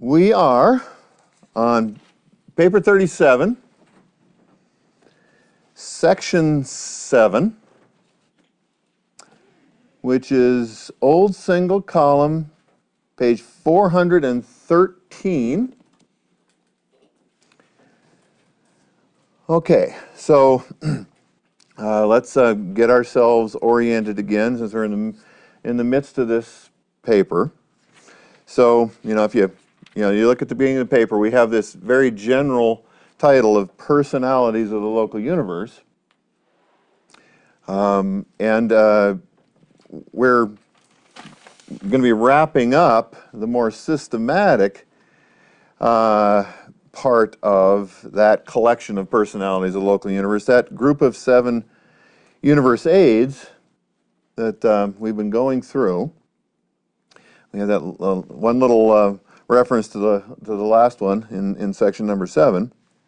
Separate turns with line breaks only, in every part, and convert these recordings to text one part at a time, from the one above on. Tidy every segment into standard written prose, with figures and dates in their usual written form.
We are on paper 37, section 7, which is old single column, page 413. Okay, so let's get ourselves oriented again since we're in the midst of this paper. So, if you look at the beginning of the paper, we have this very general title of Personalities of the Local Universe. And we're going to be wrapping up the more systematic part of that collection of personalities of the local universe, that group of 7 universe aids that we've been going through. We have that one little reference to the last one in section number 7.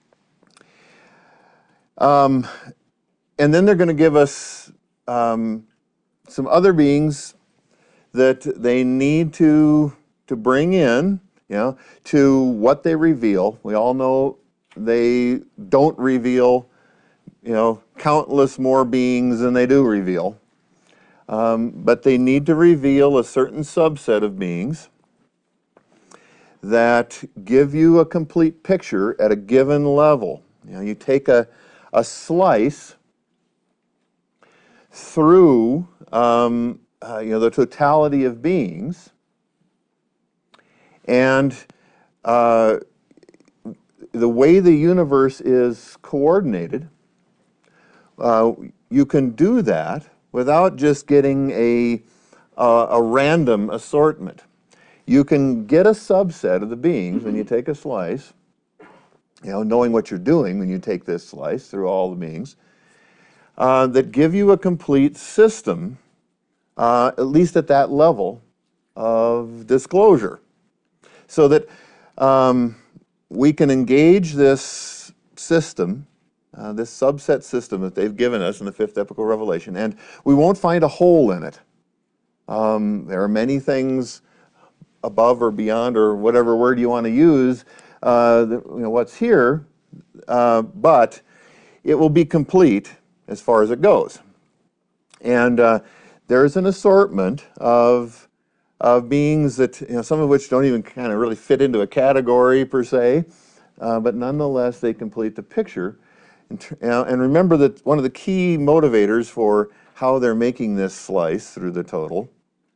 And then they're going to give us some other beings that they need to bring in, to what they reveal. We all know they don't reveal, countless more beings than they do reveal. But they need to reveal a certain subset of beings that give you a complete picture at a given level. You take a slice through the totality of beings, and the way the universe is coordinated, you can do that without just getting a random assortment. You can get a subset of the beings when you take a slice, knowing what you're doing when you take this slice through all the beings, that give you a complete system, at least at that level of disclosure, so that we can engage this system, this subset system that they've given us in the 5th epochal revelation, and we won't find a hole in it. There are many things above or beyond, or whatever word you want to use, what's here, but it will be complete as far as it goes. And there's an assortment of beings that, some of which don't even kind of really fit into a category per se, but nonetheless they complete the picture. And remember that one of the key motivators for how they're making this slice through the total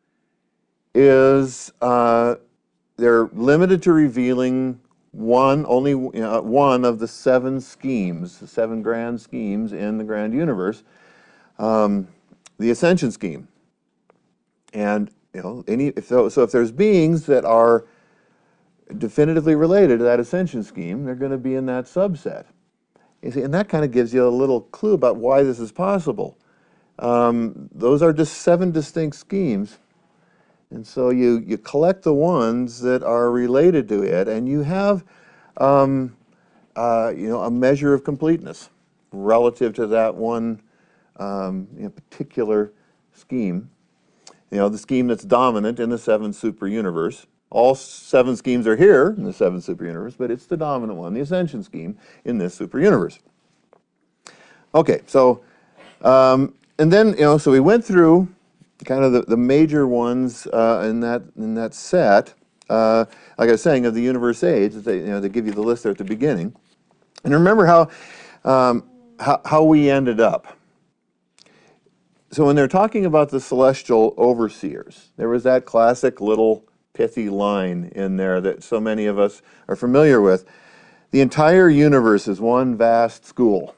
is they're limited to revealing only one of the 7 schemes, the 7 grand schemes in the grand universe, the ascension scheme. And if there's beings that are definitively related to that ascension scheme, they're going to be in that subset. You see, and that kind of gives you a little clue about why this is possible. Those are just 7 distinct schemes. And so you collect the ones that are related to it, and you have a measure of completeness relative to that one particular scheme. The scheme that's dominant in the 7 super universe. All 7 schemes are here in the 7 super universe, but it's the dominant one, the ascension scheme, in this super universe. Okay, so and then so we went through kind of the major ones in that set, like I was saying, of the universe aids. They give you the list there at the beginning, and remember how we ended up. So when they're talking about the celestial overseers, there was that classic little pithy line in there that so many of us are familiar with. The entire universe is one vast school.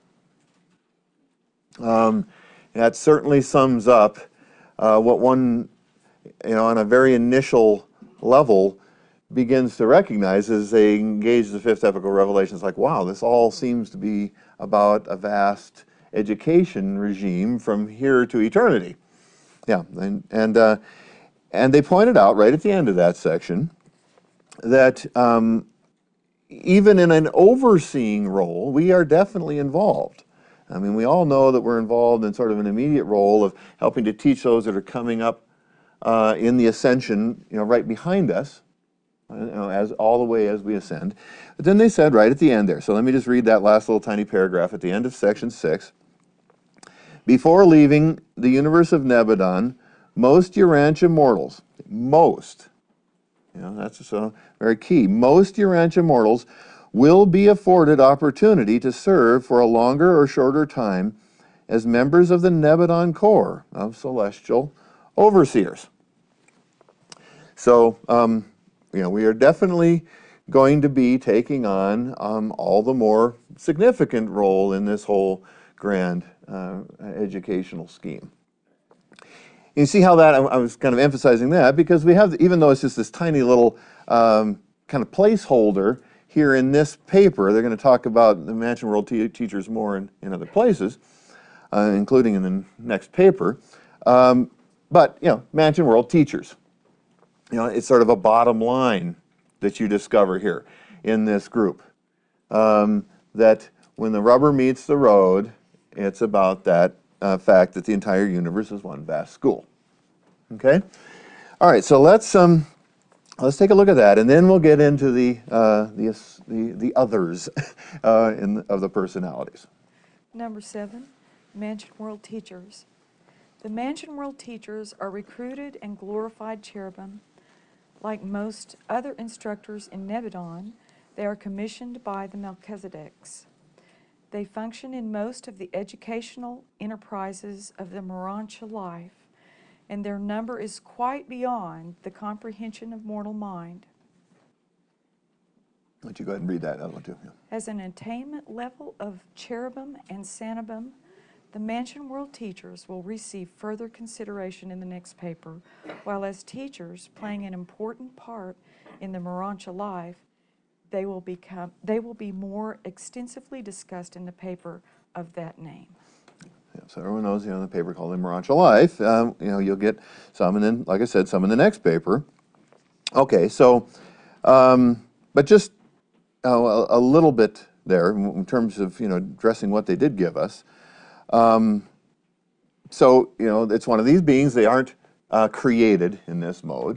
That certainly sums up what one, on a very initial level, begins to recognize as they engage the 5th epochal revelation. It's like, wow, this all seems to be about a vast education regime from here to eternity. Yeah, and they pointed out right at the end of that section that even in an overseeing role, we are definitely involved. I mean, we all know that we're involved in sort of an immediate role of helping to teach those that are coming up in the ascension, right behind us. as all the way as we ascend. But then they said right at the end there, so let me just read that last little tiny paragraph at the end of section 6. Before leaving the universe of Nebadon, most Urantia mortals, most, that's so very key, most Urantia mortals will be afforded opportunity to serve for a longer or shorter time as members of the Nebadon Corps of celestial overseers. So, we are definitely going to be taking on all the more significant role in this whole grand educational scheme. You see how that, I was kind of emphasizing that because we have, even though it's just this tiny little kind of placeholder here in this paper, they're going to talk about the Mansion World teachers more in other places, including in the next paper. But, Mansion World teachers. It's sort of a bottom line that you discover here in this group. That when the rubber meets the road, it's about that fact that the entire universe is one vast school. Okay? All right, so let's take a look at that, and then we'll get into the others of the personalities.
Number 7, Mansion World teachers. The Mansion World teachers are recruited and glorified cherubim. Like most other instructors in Nebadon, they are commissioned by the Melchizedeks. They function in most of the educational enterprises of the Morontia life, and their number is quite beyond the comprehension of mortal mind.
Why don't you go ahead and read that other one too? Yeah.
As an attainment level of cherubim and sanibim, the Mansion World teachers will receive further consideration in the next paper, while as teachers playing an important part in the Morontia life, they will be more extensively discussed in the paper of that name.
Yeah, so everyone knows, the paper called the Morontia Life. You'll get some, and then, like I said, some in the next paper. Okay, so, but just a little bit there in terms of, addressing what they did give us. So, it's one of these beings. They aren't created in this mode.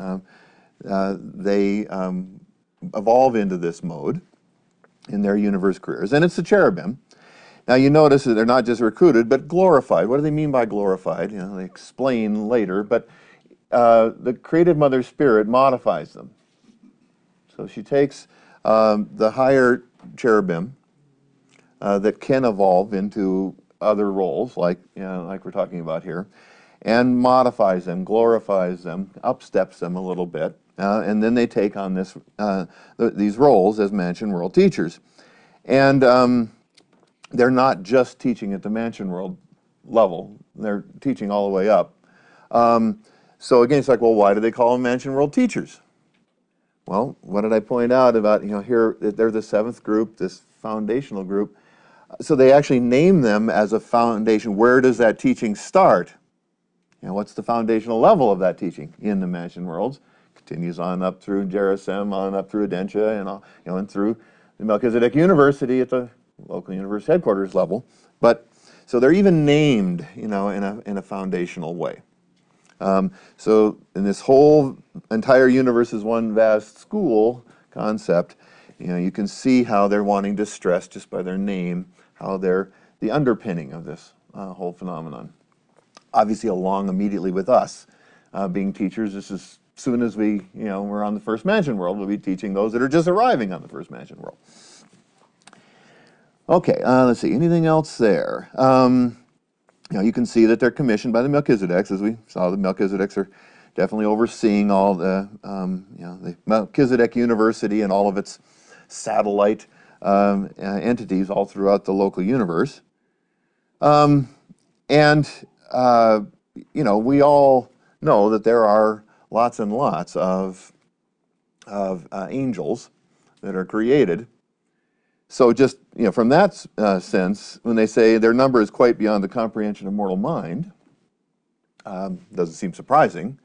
They evolve into this mode in their universe careers. And it's the cherubim. Now, you notice that they're not just recruited, but glorified. What do they mean by glorified? They explain later, but the created Mother Spirit modifies them. So she takes the higher cherubim that can evolve into other roles, like we're talking about here, and modifies them, glorifies them, upsteps them a little bit, and then they take on these roles as Mansion World teachers. And they're not just teaching at the Mansion World level; they're teaching all the way up. So again, it's like, well, why do they call them Mansion World teachers? Well, what did I point out about here? They're the 7th group, this foundational group. So they actually name them as a foundation. Where does that teaching start? What's the foundational level of that teaching in the Mansion Worlds? Continues on up through Jerusalem, on up through Adentia, and and through the Melchizedek University at the local universe headquarters level. But so they're even named, in a foundational way. So in this whole entire universe is one vast school concept, you can see how they're wanting to stress just by their name, how they're the underpinning of this whole phenomenon. Obviously along immediately with us being teachers, just as soon as we're on the first Mansion World, we'll be teaching those that are just arriving on the first Mansion World. Okay, let's see, anything else there? You can see that they're commissioned by the Melchizedeks. As we saw, the Melchizedeks are definitely overseeing all the Melchizedek University and all of its satellite entities all throughout the local universe. We all know that there are lots and lots of angels that are created. So just, from that sense, when they say their number is quite beyond the comprehension of mortal mind, doesn't seem surprising,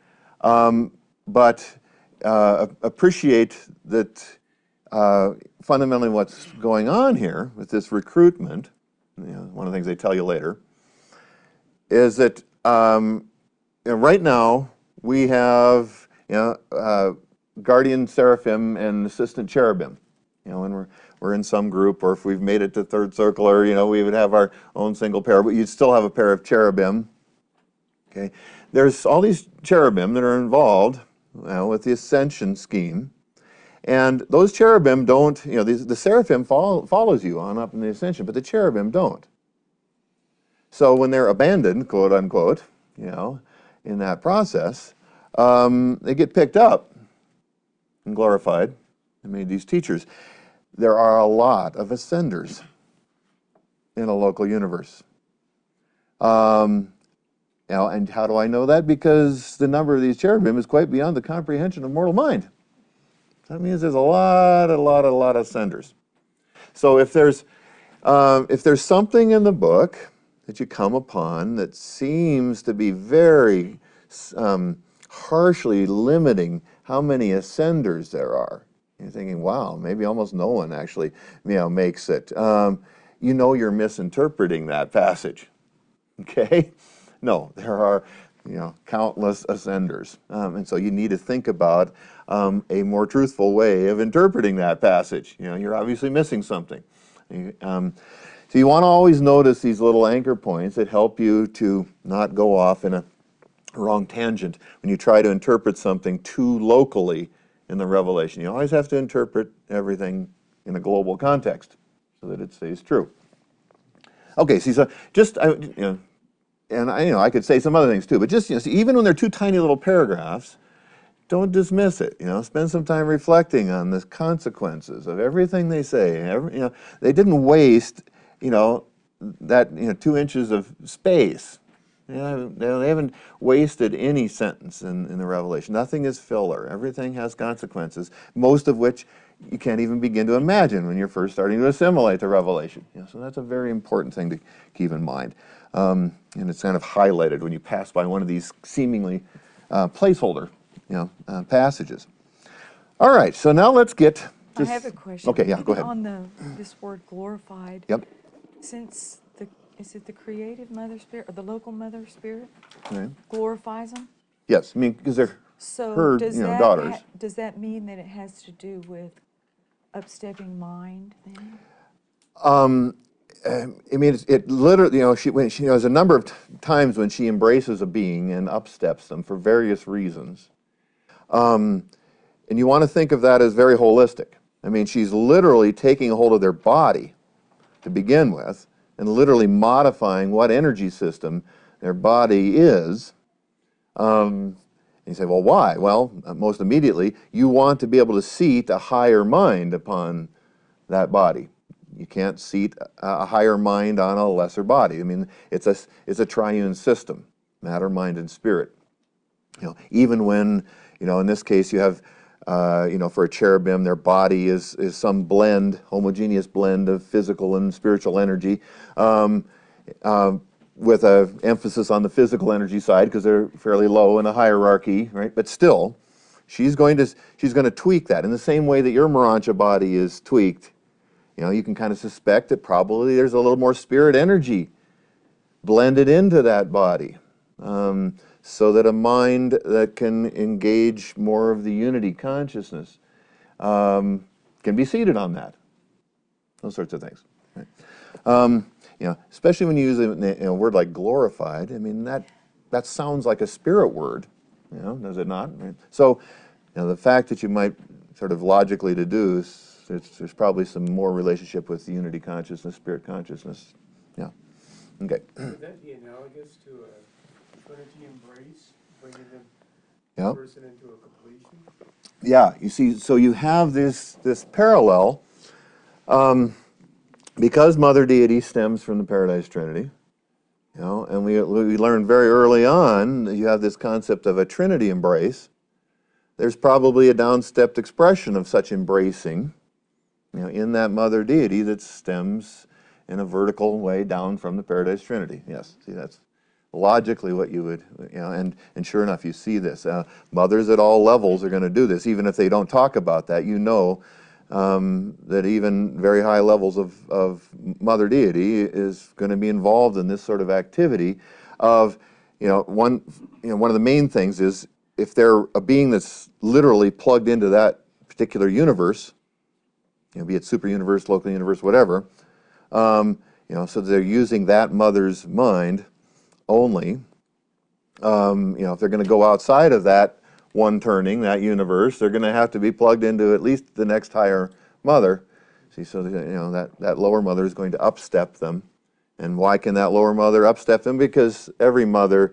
but appreciate that fundamentally what's going on here with this recruitment, one of the things they tell you later, is that right now we have guardian seraphim and assistant cherubim. When we're in some group, or if we've made it to third circle, or we would have our own single pair, but you'd still have a pair of cherubim. Okay, there's all these cherubim that are involved with the ascension scheme, and those cherubim don't. The seraphim follows you on up in the ascension, but the cherubim don't. So when they're abandoned, quote unquote, in that process, they get picked up and glorified and made these teachers. There are a lot of ascenders in a local universe. And how do I know that? Because the number of these cherubim is quite beyond the comprehension of mortal mind. That means there's a lot of ascenders. So if there's something in the book that you come upon that seems to be very harshly limiting how many ascenders there are, you're thinking, wow, maybe almost no one actually makes it. You're misinterpreting that passage. Okay? No, there are countless ascenders. And so you need to think about a more truthful way of interpreting that passage. You're obviously missing something. So you want to always notice these little anchor points that help you to not go off in a wrong tangent when you try to interpret something too locally in the revelation. You always have to interpret everything in a global context so that it stays true. Okay, see, so just, and I could say some other things too, but just, see, even when they're two tiny little paragraphs, don't dismiss it. Spend some time reflecting on the consequences of everything they say. They didn't waste, that 2 inches of space. They haven't wasted any sentence in the Revelation. Nothing is filler. Everything has consequences, most of which you can't even begin to imagine when you're first starting to assimilate the Revelation. So that's a very important thing to keep in mind. And it's kind of highlighted when you pass by one of these seemingly placeholder passages. All right, so now let's get...
I have a question.
Okay, yeah, go ahead.
On this word glorified.
Yep.
Since is it the creative Mother Spirit or the local Mother Spirit
Okay.
glorifies them?
Yes, because they're her daughters.
Does that mean that it has to do with upstepping mind then?
It literally, there's a number of times when she embraces a being and upsteps them for various reasons. And you want to think of that as very holistic. She's literally taking a hold of their body to begin with, and literally modifying what energy system their body is. And you say, well, why? Well, most immediately, you want to be able to seat a higher mind upon that body. You can't seat a higher mind on a lesser body. It's a triune system, matter, mind, and spirit. Even when, in this case, you have for a cherubim, their body is some homogeneous blend of physical and spiritual energy, with an emphasis on the physical energy side because they're fairly low in the hierarchy, right? But still, she's going to tweak that in the same way that your Morancha body is tweaked. You can kind of suspect that probably there's a little more spirit energy blended into that body. So that a mind that can engage more of the unity consciousness can be seated on that. Those sorts of things. Right? Especially when you use a word like glorified. That sounds like a spirit word. Does it not? Right? So, the fact that you might sort of logically deduce there's probably some more relationship with the unity consciousness, spirit consciousness. Yeah. Okay.
Would that be analogous to a Trinity embrace, bringing the person into a completion?
Yeah, you see, so you have this parallel, because Mother Deity stems from the Paradise Trinity, and we learned very early on that you have this concept of a Trinity embrace. There's probably a downstepped expression of such embracing, in that Mother Deity that stems in a vertical way down from the Paradise Trinity. Yes, see, that's logically what you would, and sure enough, you see this. Mothers at all levels are going to do this, even if they don't talk about that. That even very high levels of Mother Deity is going to be involved in this sort of activity of, one of the main things is if they're a being that's literally plugged into that particular universe, be it super universe, local universe, whatever, so they're using that mother's mind only. If they're going to go outside of that one turning, that universe, they're going to have to be plugged into at least the next higher mother. See, so that lower mother is going to upstep them. And why can that lower mother upstep them? Because every mother,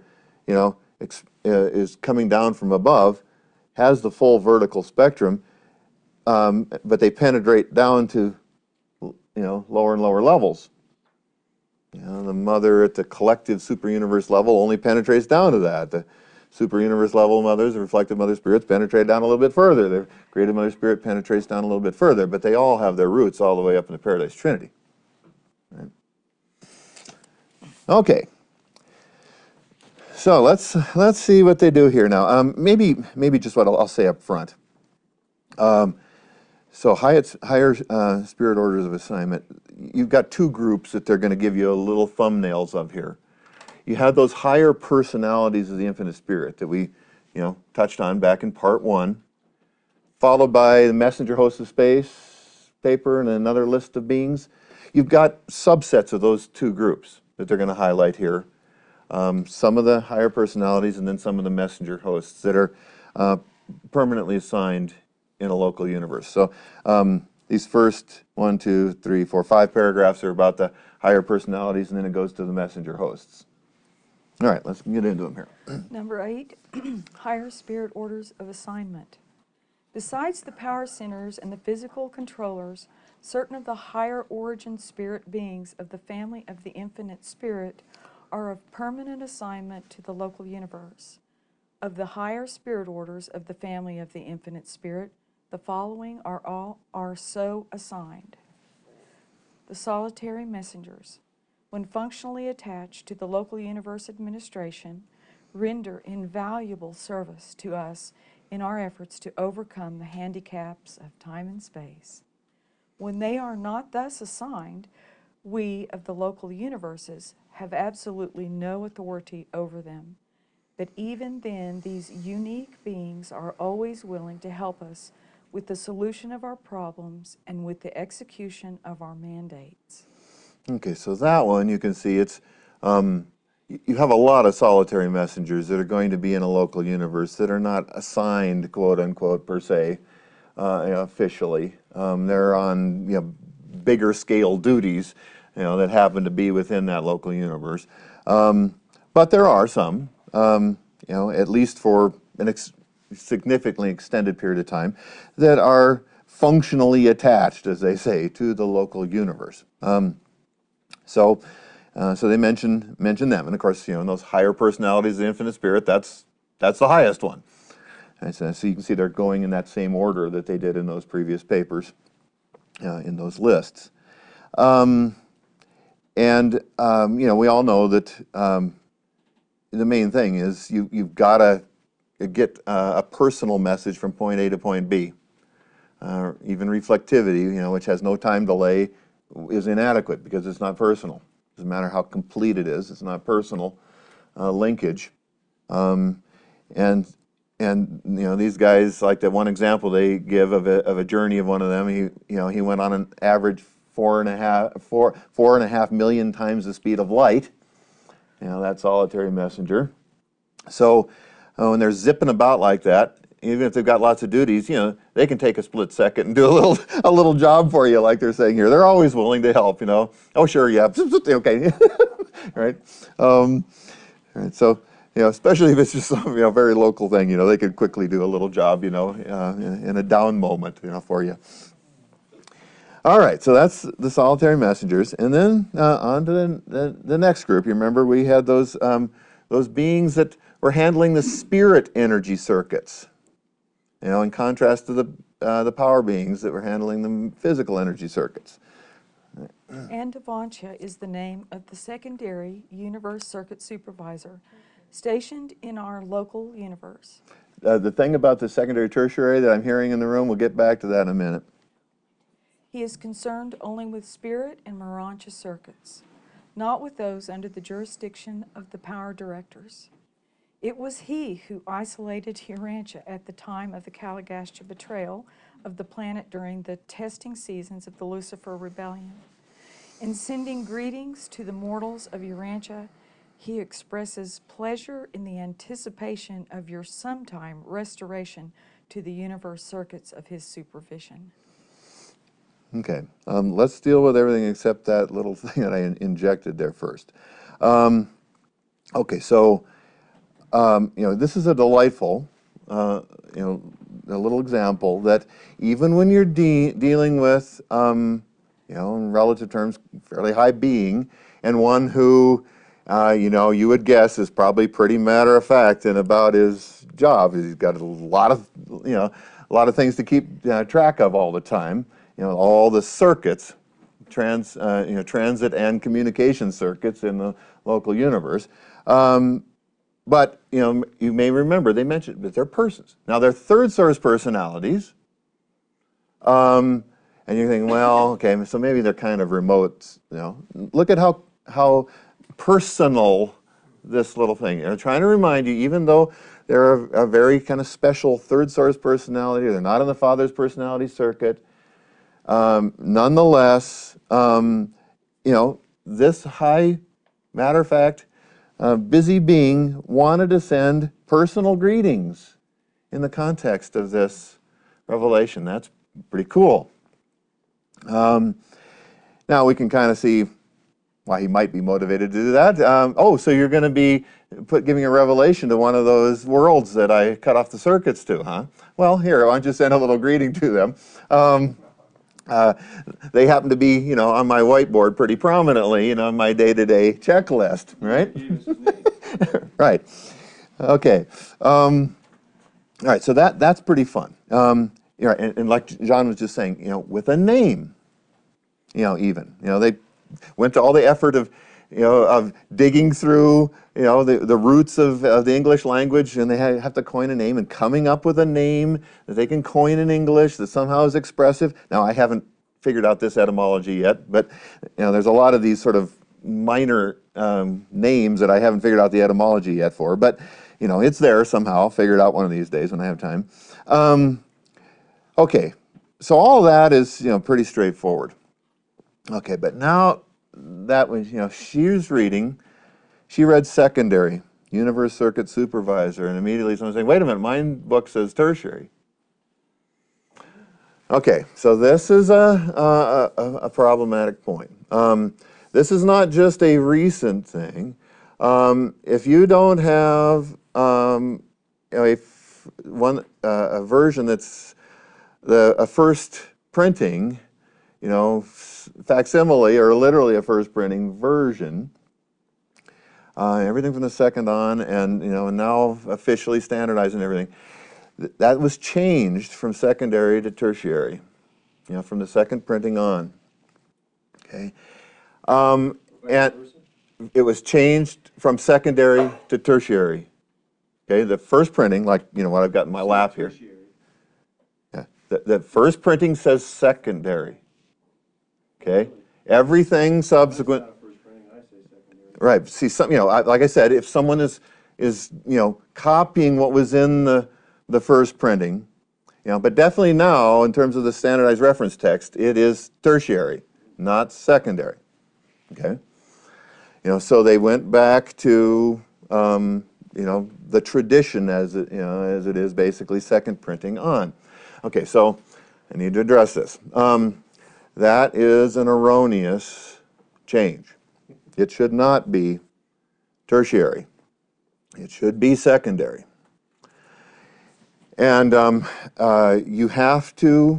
is coming down from above, has the full vertical spectrum, but they penetrate down to, lower and lower levels. The mother at the collective super universe level only penetrates down to that. The super universe level mothers, the reflective mother spirits, penetrate down a little bit further. The creative mother spirit penetrates down a little bit further, but they all have their roots all the way up in the Paradise Trinity. Right? Okay. So let's see what they do here now. Maybe just what I'll say up front. So higher spirit orders of assignment, you've got two groups that they're going to give you little thumbnails of here. You have those higher personalities of the infinite spirit that we, touched on back in part 1, followed by the messenger host of space paper and another list of beings. You've got subsets of those two groups that they're going to highlight here. Some of the higher personalities and then some of the messenger hosts that are permanently assigned in a local universe. So these first 1, 2, 3, 4, 5 paragraphs are about the higher personalities, and then it goes to the messenger hosts. All right, let's get into them here.
Number 8, higher spirit orders of assignment. Besides the power centers and the physical controllers, certain of the higher origin spirit beings of the family of the infinite spirit are of permanent assignment to the local universe. Of the higher spirit orders of the family of the infinite spirit, the following are so assigned. The solitary messengers, when functionally attached to the local universe administration, render invaluable service to us in our efforts to overcome the handicaps of time and space. When they are not thus assigned, we of the local universes have absolutely no authority over them. But even then, these unique beings are always willing to help us with the solution of our problems and with the execution of our mandates.
Okay, so that one you can see it's you have a lot of solitary messengers that are going to be in a local universe that are not assigned, quote unquote, per se, officially. They're on bigger scale duties, that happen to be within that local universe. But there are some, at least for an significantly extended period of time, that are functionally attached, as they say, to the local universe. So they mention them, and of course, in those higher personalities of the infinite spirit, that's the highest one. And so you can see they're going in that same order that they did in those previous papers, in those lists. We all know that the main thing is you've got to get a personal message from point A to point B. Even reflectivity, which has no time delay, is inadequate because it's not personal. Doesn't matter how complete it is; it's not personal linkage. These guys, like that one example they give of a journey of one of them. He went on an average 4.5 million times the speed of light. That solitary messenger. So when they're zipping about like that, even if they've got lots of duties, they can take a split second and do a little job for you, like they're saying here. They're always willing to help. Oh sure, yeah, okay, right. Right. So especially if it's just some very local thing, they could quickly do a little job, in a down moment, for you. All right, so that's the solitary messengers, and then on to the next group. You remember we had those beings that were handling the spirit energy circuits, in contrast to the power beings that were handling the physical energy circuits.
Andavancha is the name of the secondary universe circuit supervisor stationed in our local universe.
The thing about the secondary tertiary that I'm hearing in the room, we'll get back to that in a minute.
He is concerned only with spirit and Morontia circuits, not with those under the jurisdiction of the power directors. It was he who isolated Urantia at the time of the Caligastia betrayal of the planet during the testing seasons of the Lucifer Rebellion. In sending greetings to the mortals of Urantia, he expresses pleasure in the anticipation of your sometime restoration to the universe circuits of his supervision.
Okay, let's deal with everything except that little thing that I injected there first. Okay, so this is a delightful, a little example that even when you're dealing with, in relative terms, fairly high being, and one who, you would guess is probably pretty matter of fact and about his job. He's got a lot of things to keep track of all the time. All the circuits, transit and communication circuits in the local universe. But, you may remember, they mentioned that they're persons. Now, they're third source personalities. And you're thinking, well, okay, so maybe they're kind of remote, Look at how personal this little thing. They're trying to remind you, even though they're a very kind of special third source personality, they're not in the Father's personality circuit, nonetheless, this high, matter of fact, busy being wanted to send personal greetings in the context of this revelation. That's pretty cool. Now we can kind of see why he might be motivated to do that. So you're going to be giving a revelation to one of those worlds that I cut off the circuits to, huh? Well, here, why don't you send a little greeting to them? They happen to be, on my whiteboard pretty prominently, in my day-to-day checklist, right? Right. Okay. All right. So that's pretty fun. And like John was just saying, with a name, even, they went to all the effort of, of digging through, the roots of the English language, and they have to coin a name and coming up with a name that they can coin in English that somehow is expressive. Now, I haven't figured out this etymology yet, but there's a lot of these sort of minor names that I haven't figured out the etymology yet for, but it's there somehow. I'll figure it out one of these days when I have time. Okay, so all that is pretty straightforward. Okay, but now that was she was reading. She read secondary, Universe Circuit Supervisor, and immediately someone saying, wait a minute, my book says tertiary. Okay, so this is a problematic point. This is not just a recent thing. If you don't have a version that's a first printing, facsimile or literally a first printing version, everything from the second on, and now officially standardized and everything. That was changed from secondary to tertiary, from the second printing on. Okay, and it was changed from secondary to tertiary. Okay, the first printing, like what I've got in my lap here. Yeah, the first printing says secondary. Okay, everything subsequent. Right. See, some, like I said, if someone is copying what was in the first printing, but definitely now in terms of the standardized reference text, it is tertiary, not secondary. Okay. So they went back to the tradition as it is basically second printing on. Okay. So I need to address this. That is an erroneous change. It should not be tertiary. It should be secondary. And you have to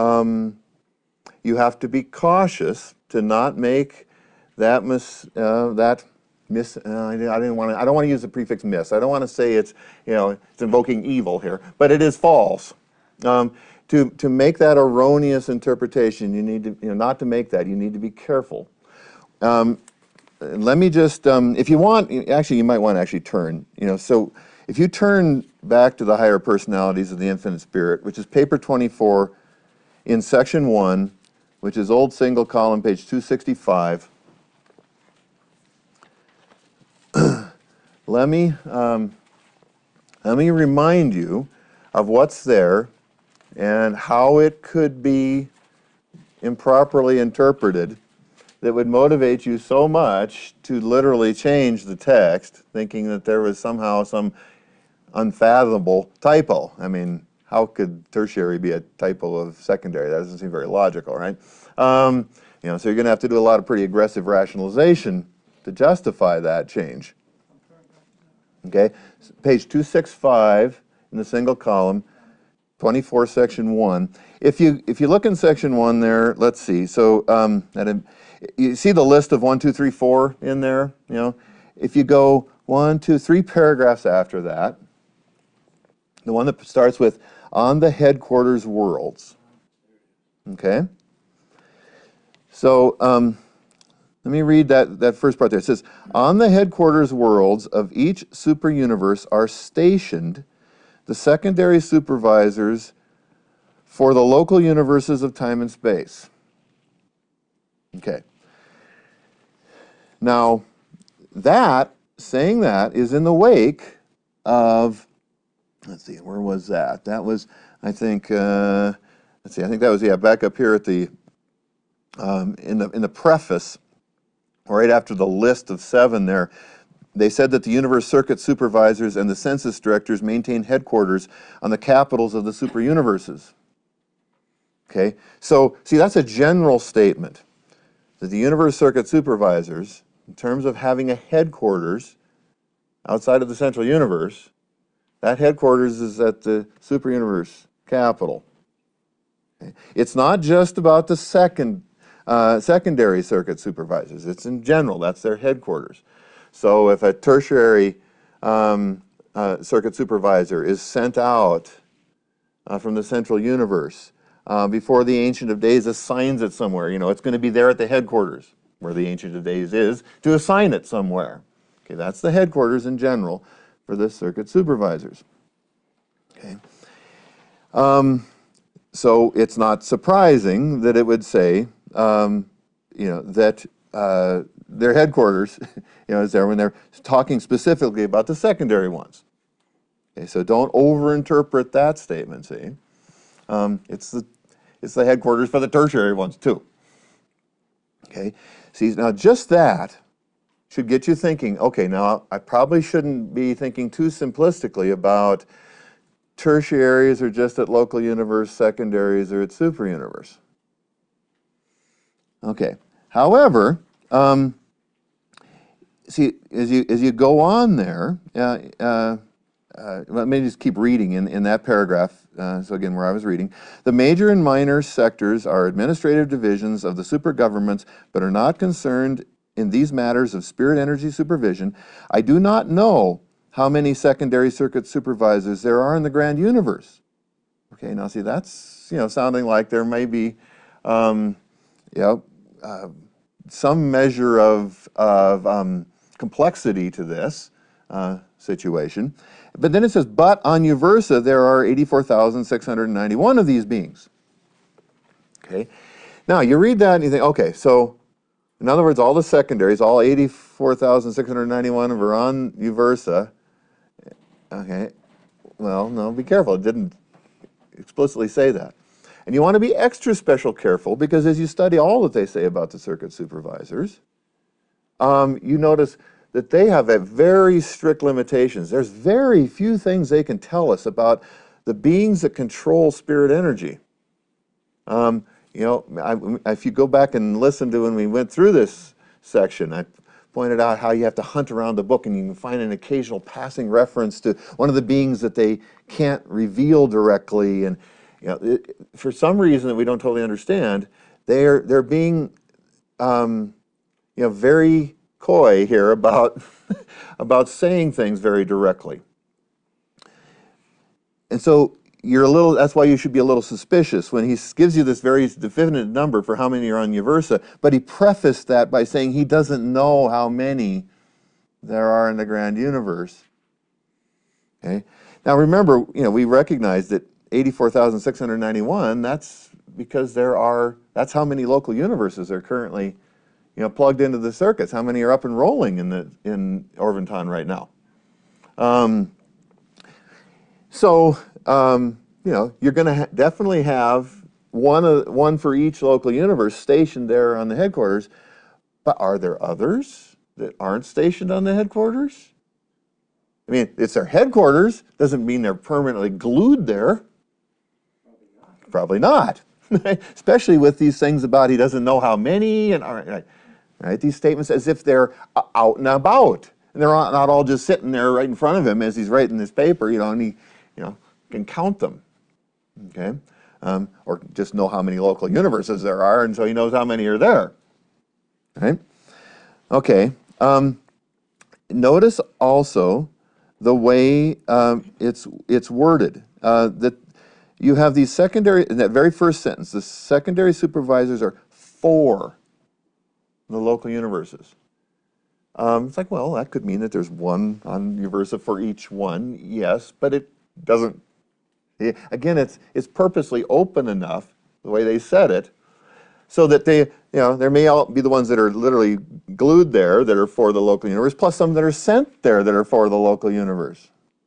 be cautious to not make that I don't want to use the prefix miss. I don't want to say it's invoking evil here, but it is false. To make that erroneous interpretation, you need to not to make that. You need to be careful. Let me just, if you want, actually, you might want to actually turn. So if you turn back to the higher personalities of the Infinite Spirit, which is paper 24 in section 1, which is old single column, page 265. Let me Let me remind you of what's there and how it could be improperly interpreted that would motivate you so much to literally change the text, thinking that there was somehow some unfathomable typo. I mean, how could tertiary be a typo of secondary? That doesn't seem very logical, right? So you're going to have to do a lot of pretty aggressive rationalization to justify that change. Okay, page 265 in the single column, 24, section 1. If you look in section 1 there, let's see. So you see the list of 1, 2, 3, 4 in there. If you go 1, 2, 3 paragraphs after that, the one that starts with "on the headquarters worlds." Okay. So let me read that first part there. It says, "On the headquarters worlds of each super universe are stationed the secondary supervisors for the local universes of time and space." Okay. Now, saying that is in the wake of, let's see, where was that? That was, I think, I think that was, back up here at the, in the preface, right after the list of 7 there. They said that the universe circuit supervisors and the census directors maintain headquarters on the capitals of the super universes. Okay, so see, that's a general statement that the universe circuit supervisors, in terms of having a headquarters outside of the central universe, that headquarters is at the super universe capital. Okay. It's not just about the secondary circuit supervisors. It's in general. That's their headquarters. So if a tertiary circuit supervisor is sent out from the central universe before the Ancient of Days assigns it somewhere, it's going to be there at the headquarters where the Ancient of Days is to assign it somewhere. Okay, that's the headquarters in general for the circuit supervisors. Okay. So it's not surprising that it would say, that their headquarters, is there when they're talking specifically about the secondary ones. Okay, so don't overinterpret that statement. See, it's the headquarters for the tertiary ones too. Okay, see, now just that should get you thinking. Okay, now I probably shouldn't be thinking too simplistically about tertiaries are just at local universe, secondaries are at super universe. Okay. However, see, as you go on there, let me just keep reading in that paragraph. So again, where I was reading, the major and minor sectors are administrative divisions of the super governments, but are not concerned in these matters of spirit energy supervision. I do not know how many secondary circuit supervisors there are in the grand universe. Okay, now see, that's sounding like there may be some measure of complexity to this situation. But then it says, but on Uversa there are 84,691 of these beings. Okay, now you read that and you think, okay, so in other words, all the secondaries, all 84,691 are on Uversa. Okay, well, no, be careful. It didn't explicitly say that. And you want to be extra special careful because as you study all that they say about the circuit supervisors, you notice that they have very strict limitations. There's very few things they can tell us about the beings that control spirit energy. If you go back and listen to when we went through this section, I pointed out how you have to hunt around the book and you can find an occasional passing reference to one of the beings that they can't reveal directly. And for some reason that we don't totally understand, they're being very coy here about about saying things very directly. And so that's why you should be a little suspicious when he gives you this very definite number for how many are on Uversa, but he prefaced that by saying he doesn't know how many there are in the grand universe. Okay. Now remember, we recognize that 84,691, that's because that's how many local universes are currently plugged into the circuits. How many are up and rolling in Orvonton right now? So, you're going to definitely have one for each local universe stationed there on the headquarters. But are there others that aren't stationed on the headquarters? I mean, it's their headquarters. Doesn't mean they're permanently glued there. Probably not. Especially with these things about he doesn't know how many, and right, these statements as if they're out and about. And they're not all just sitting there right in front of him as he's writing this paper, and he, can count them. Okay? Or just know how many local universes there are, and so he knows how many are there. Right? Okay. Notice also the way it's worded. That you have these secondary, in that very first sentence, the secondary supervisors are for the local universes. It's like, well, that could mean that there's one on Uversa for each one, yes, but it doesn't. Again, it's purposely open enough, the way they said it, so that they, there may all be the ones that are literally glued there that are for the local universe, plus some that are sent there that are for the local universe.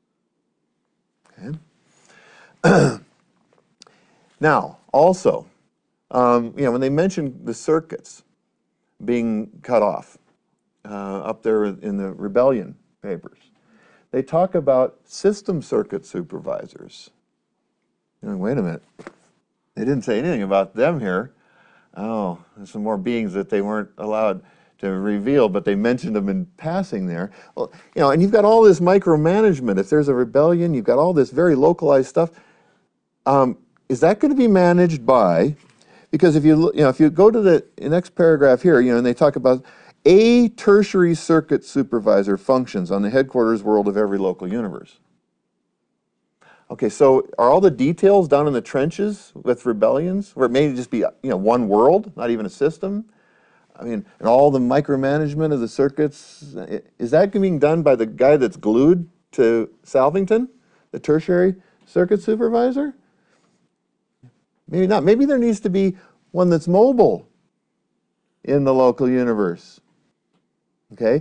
Okay. Now, also, when they mention the circuits being cut off up there in the rebellion papers, they talk about system circuit supervisors. Wait a minute. They didn't say anything about them here. Oh, there's some more beings that they weren't allowed to reveal, but they mentioned them in passing there. Well, and you've got all this micromanagement. If there's a rebellion, you've got all this very localized stuff. Is that going to be managed by? Because if you go to the next paragraph here, and they talk about a tertiary circuit supervisor functions on the headquarters world of every local universe. Okay, so are all the details down in the trenches with rebellions, where it may just be one world, not even a system? I mean, and all the micromanagement of the circuits, is that being done by the guy that's glued to Salvington, the tertiary circuit supervisor? Maybe not. Maybe there needs to be one that's mobile in the local universe. Okay?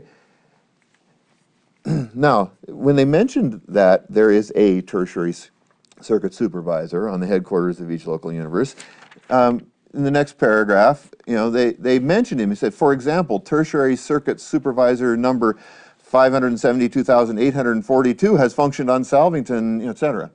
Now, when they mentioned that there is a tertiary circuit supervisor on the headquarters of each local universe, in the next paragraph, they mentioned him. He said, for example, tertiary circuit supervisor number 572,842 has functioned on Salvington, etc.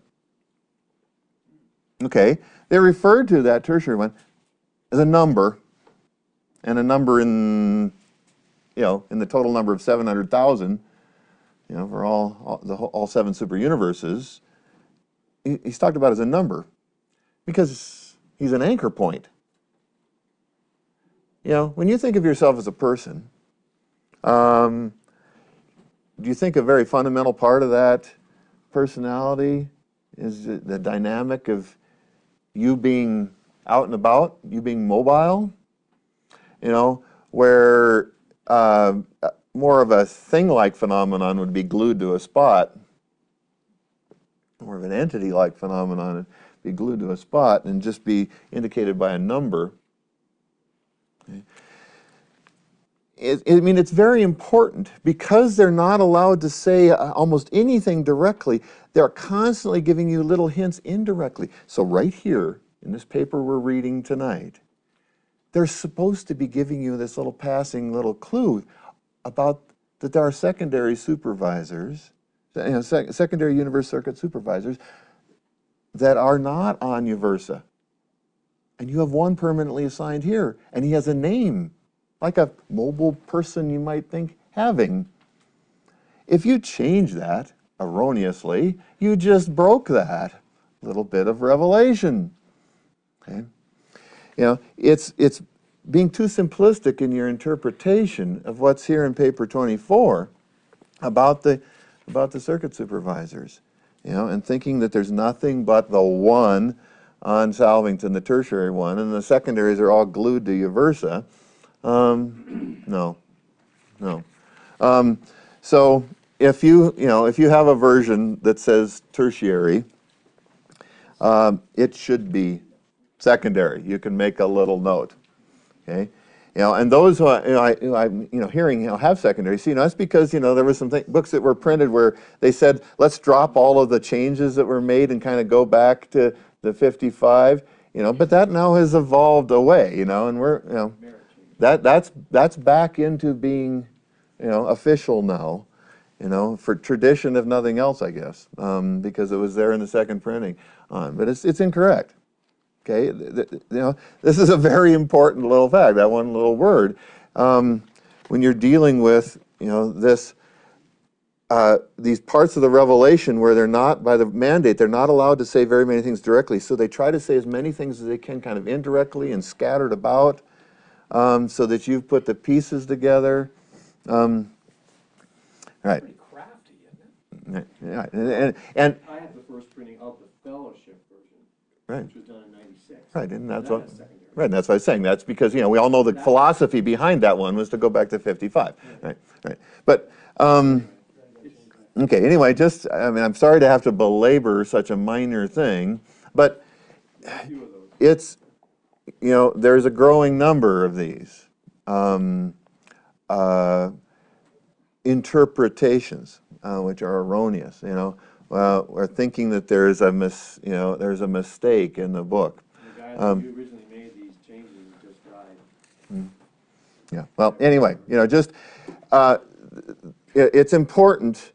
Okay, they referred to that tertiary one as a number, and a number in the total number of 700,000. For all 7 super universes, he's talked about as a number because he's an anchor point. When you think of yourself as a person, do you think a very fundamental part of that personality is the dynamic of you being out and about, you being mobile? Where more of a thing-like phenomenon would be glued to a spot. More of an entity-like phenomenon would be glued to a spot and just be indicated by a number. Okay. It's very important because they're not allowed to say almost anything directly. They're constantly giving you little hints indirectly. So right here, in this paper we're reading tonight, they're supposed to be giving you this little passing little clue about that there are secondary supervisors, secondary universe circuit supervisors that are not on Uversa. And you have one permanently assigned here, and he has a name, like a mobile person you might think having. If you change that erroneously, you just broke that little bit of revelation. Okay? It's being too simplistic in your interpretation of what's here in paper 24 about the circuit supervisors, and thinking that there's nothing but the one on Salvington, the tertiary one, and the secondaries are all glued to Uversa. No. So if you have a version that says tertiary, it should be secondary. You can make a little note. Okay? And those who I'm hearing have secondary. So that's because there was some books that were printed where they said let's drop all of the changes that were made and kind of go back to the 55. But that now has evolved away. And we're that's back into being official now. For tradition, if nothing else, I guess, because it was there in the second printing. But it's incorrect. Okay, this is a very important little fact. That one little word, when you're dealing with this, these parts of the revelation where they're not by the mandate, they're not allowed to say very many things directly. So they try to say as many things as they can, kind of indirectly and scattered about, so that you've put the pieces together. Right.
Pretty crafty, isn't it?
Yeah, and
I have the first printing of the fellowship version,
right.
which was done in '96.
Right, and that's
That
what.
is secondary.
Right, and that's what I was saying. That's because we all know the philosophy behind that one was to go back to 55. Right, right. But okay. Anyway, I'm sorry to have to belabor such a minor thing, but
A few of those.
it's there's a growing number of these interpretations which are erroneous. We're thinking that there's a there's a mistake in the book.
The guy who originally made these changes just died.
Yeah. Well, anyway, it's important,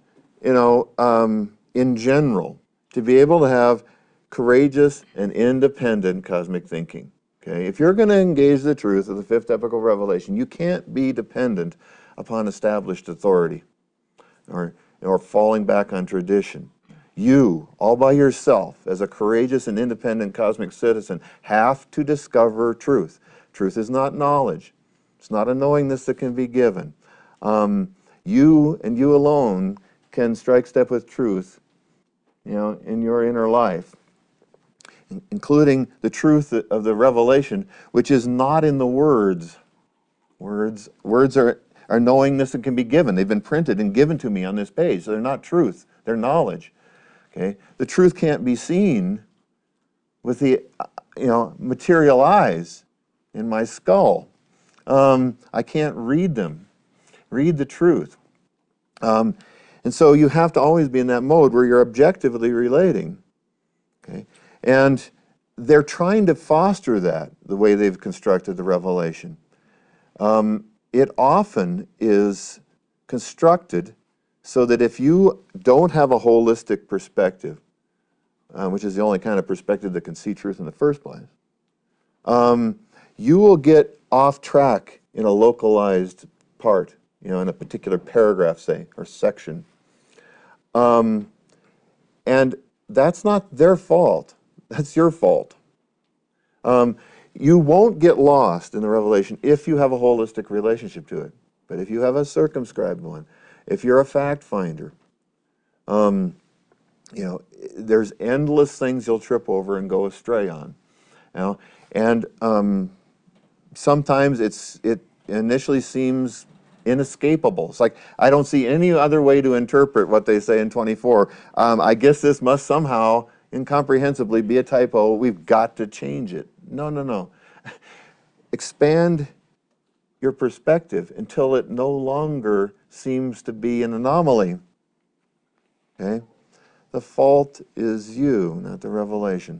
in general, to be able to have courageous and independent cosmic thinking. Okay. If you're going to engage the truth of the fifth epochal revelation, you can't be dependent upon established authority, or falling back on tradition. You, all by yourself, as a courageous and independent cosmic citizen, have to discover truth. Truth is not knowledge. It's not a knowingness that can be given. You and you alone can strike step with truth, in your inner life, including the truth of the revelation, which is not in the words. Words are knowingness that can be given. They've been printed and given to me on this page. So they're not truth. They're knowledge. Okay? The truth can't be seen with the material eyes in my skull. I can't read them. Read the truth. And so you have to always be in that mode where you're objectively relating. Okay? And they're trying to foster that, the way they've constructed the revelation. It often is constructed so that if you don't have a holistic perspective, which is the only kind of perspective that can see truth in the first place, you will get off track in a localized part, in a particular paragraph, say, or section. And that's not their fault. That's your fault. You won't get lost in the revelation if you have a holistic relationship to it. But if you have a circumscribed one, if you're a fact finder, there's endless things you'll trip over and go astray on. And sometimes it initially seems inescapable. It's like, I don't see any other way to interpret what they say in 24. I guess this must somehow incomprehensibly be a typo. We've got to change it. No. Expand your perspective until it no longer seems to be an anomaly. Okay? The fault is you, not the revelation.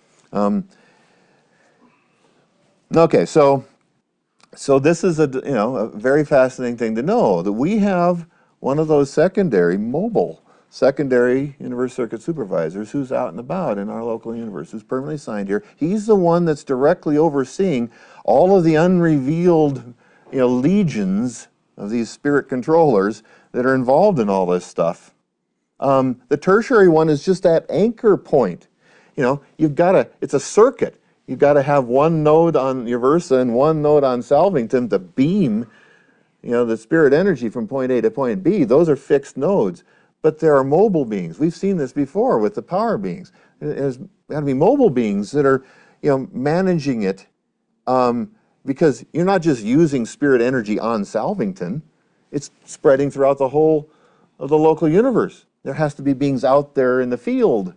Okay, so this is a very fascinating thing to know, that we have one of those mobile secondary universe circuit supervisors who's out and about in our local universe, who's permanently signed here. He's the one that's directly overseeing all of the unrevealed legions of these spirit controllers that are involved in all this stuff. The tertiary one is just that anchor point. It's a circuit. You've got to have one node on Uversa and one node on Salvington to beam, the spirit energy from point A to point B. Those are fixed nodes. But there are mobile beings. We've seen this before with the power beings. There's got to be mobile beings that are, managing it, because you're not just using spirit energy on Salvington. It's spreading throughout the whole of the local universe. There has to be beings out there in the field,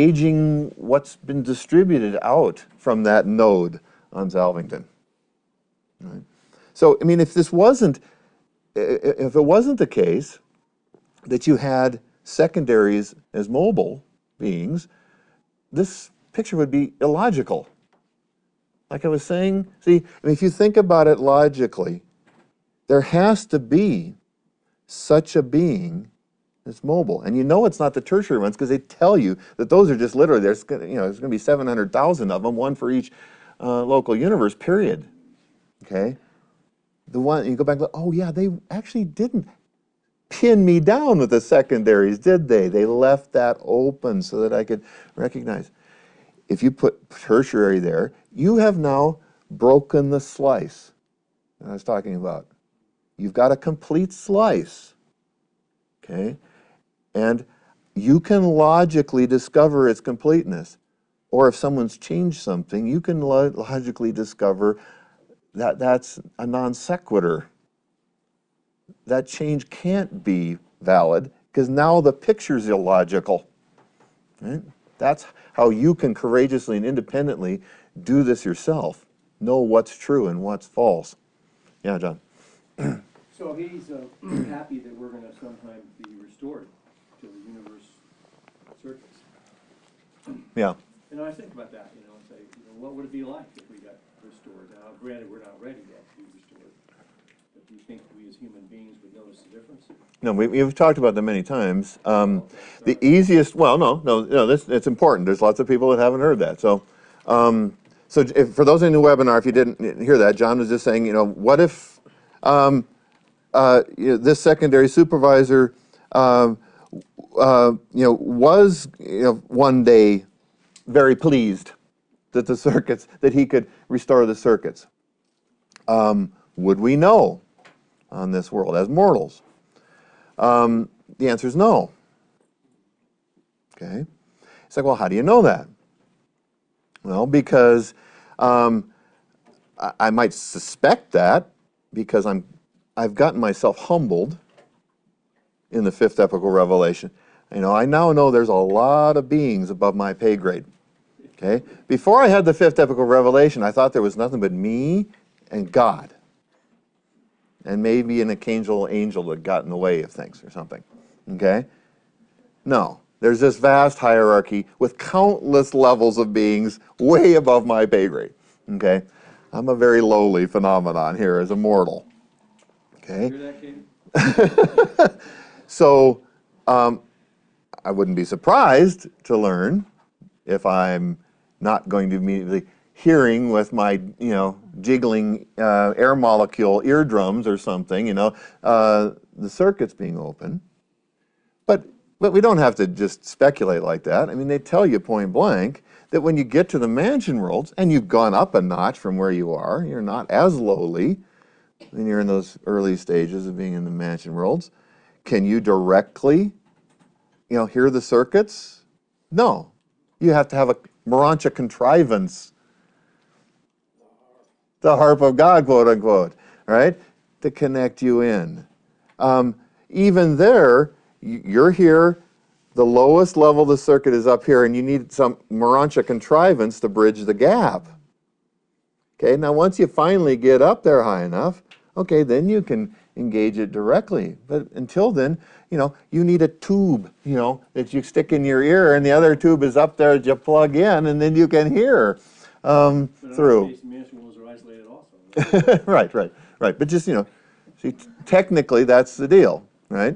engaging what's been distributed out from that node on Salvington. Right? So, I mean, if it wasn't the case that you had secondaries as mobile beings, this picture would be illogical. Like I was saying, see, I mean, if you think about it logically, there has to be such a being that's mobile. And you know it's not the tertiary ones because they tell you that those are just literally, there's going to be 700,000 of them, one for each local universe, period. Okay? The one, you go back, oh yeah, they actually didn't pin me down with the secondaries, did they? They left that open so that I could recognize. If you put tertiary there, you have now broken the slice that I was talking about. You've got a complete slice, okay? And you can logically discover its completeness. Or if someone's changed something, you can logically discover that that's a non sequitur. That change can't be valid because now the picture's illogical, right? That's how you can courageously and independently do this yourself. Know what's true and what's false. Yeah, John.
So he's happy that we're gonna sometime be restored to the universe surface.
Yeah.
And I think about that, and say, what would it be like if we got restored? Now, granted, we're not ready yet to be restored, but do you think we as human beings would notice the difference?
No, we've talked about that many times. The easiest, well, no, it's important. There's lots of people that haven't heard that. So, for those in the webinar, if you didn't hear that, John was just saying, what if this secondary supervisor, was, one day very pleased that he could restore the circuits. Would we know on this world as mortals? The answer is no. Okay? It's like, well, how do you know that? Well, because I might suspect that because I've gotten myself humbled in the fifth epochal revelation. I now know there's a lot of beings above my pay grade. Okay? Before I had the fifth epochal revelation, I thought there was nothing but me and God. And maybe an occasional angel that got in the way of things or something. Okay? No. There's this vast hierarchy with countless levels of beings way above my pay grade. Okay? I'm a very lowly phenomenon here as a mortal. Okay?
Hear that, Katie?
So, I wouldn't be surprised to learn if I'm not going to immediately hearing with my, jiggling air molecule eardrums or something, the circuits being open. But we don't have to just speculate like that. I mean, they tell you point blank that when you get to the mansion worlds, and you've gone up a notch from where you are, you're not as lowly when you're in those early stages of being in the mansion worlds. Can you directly, hear the circuits? No. You have to have a Morontia contrivance. The harp of God, quote unquote, right? To connect you in. Even there, you're here, the lowest level of the circuit is up here, and you need some Morontia contrivance to bridge the gap. Okay, now once you finally get up there high enough, okay, then you can engage it directly. But until then, you need a tube, that you stick in your ear, and the other tube is up there that you plug in, and then you can hear through.
Are isolated also.
Right. But just, see, technically that's the deal, right?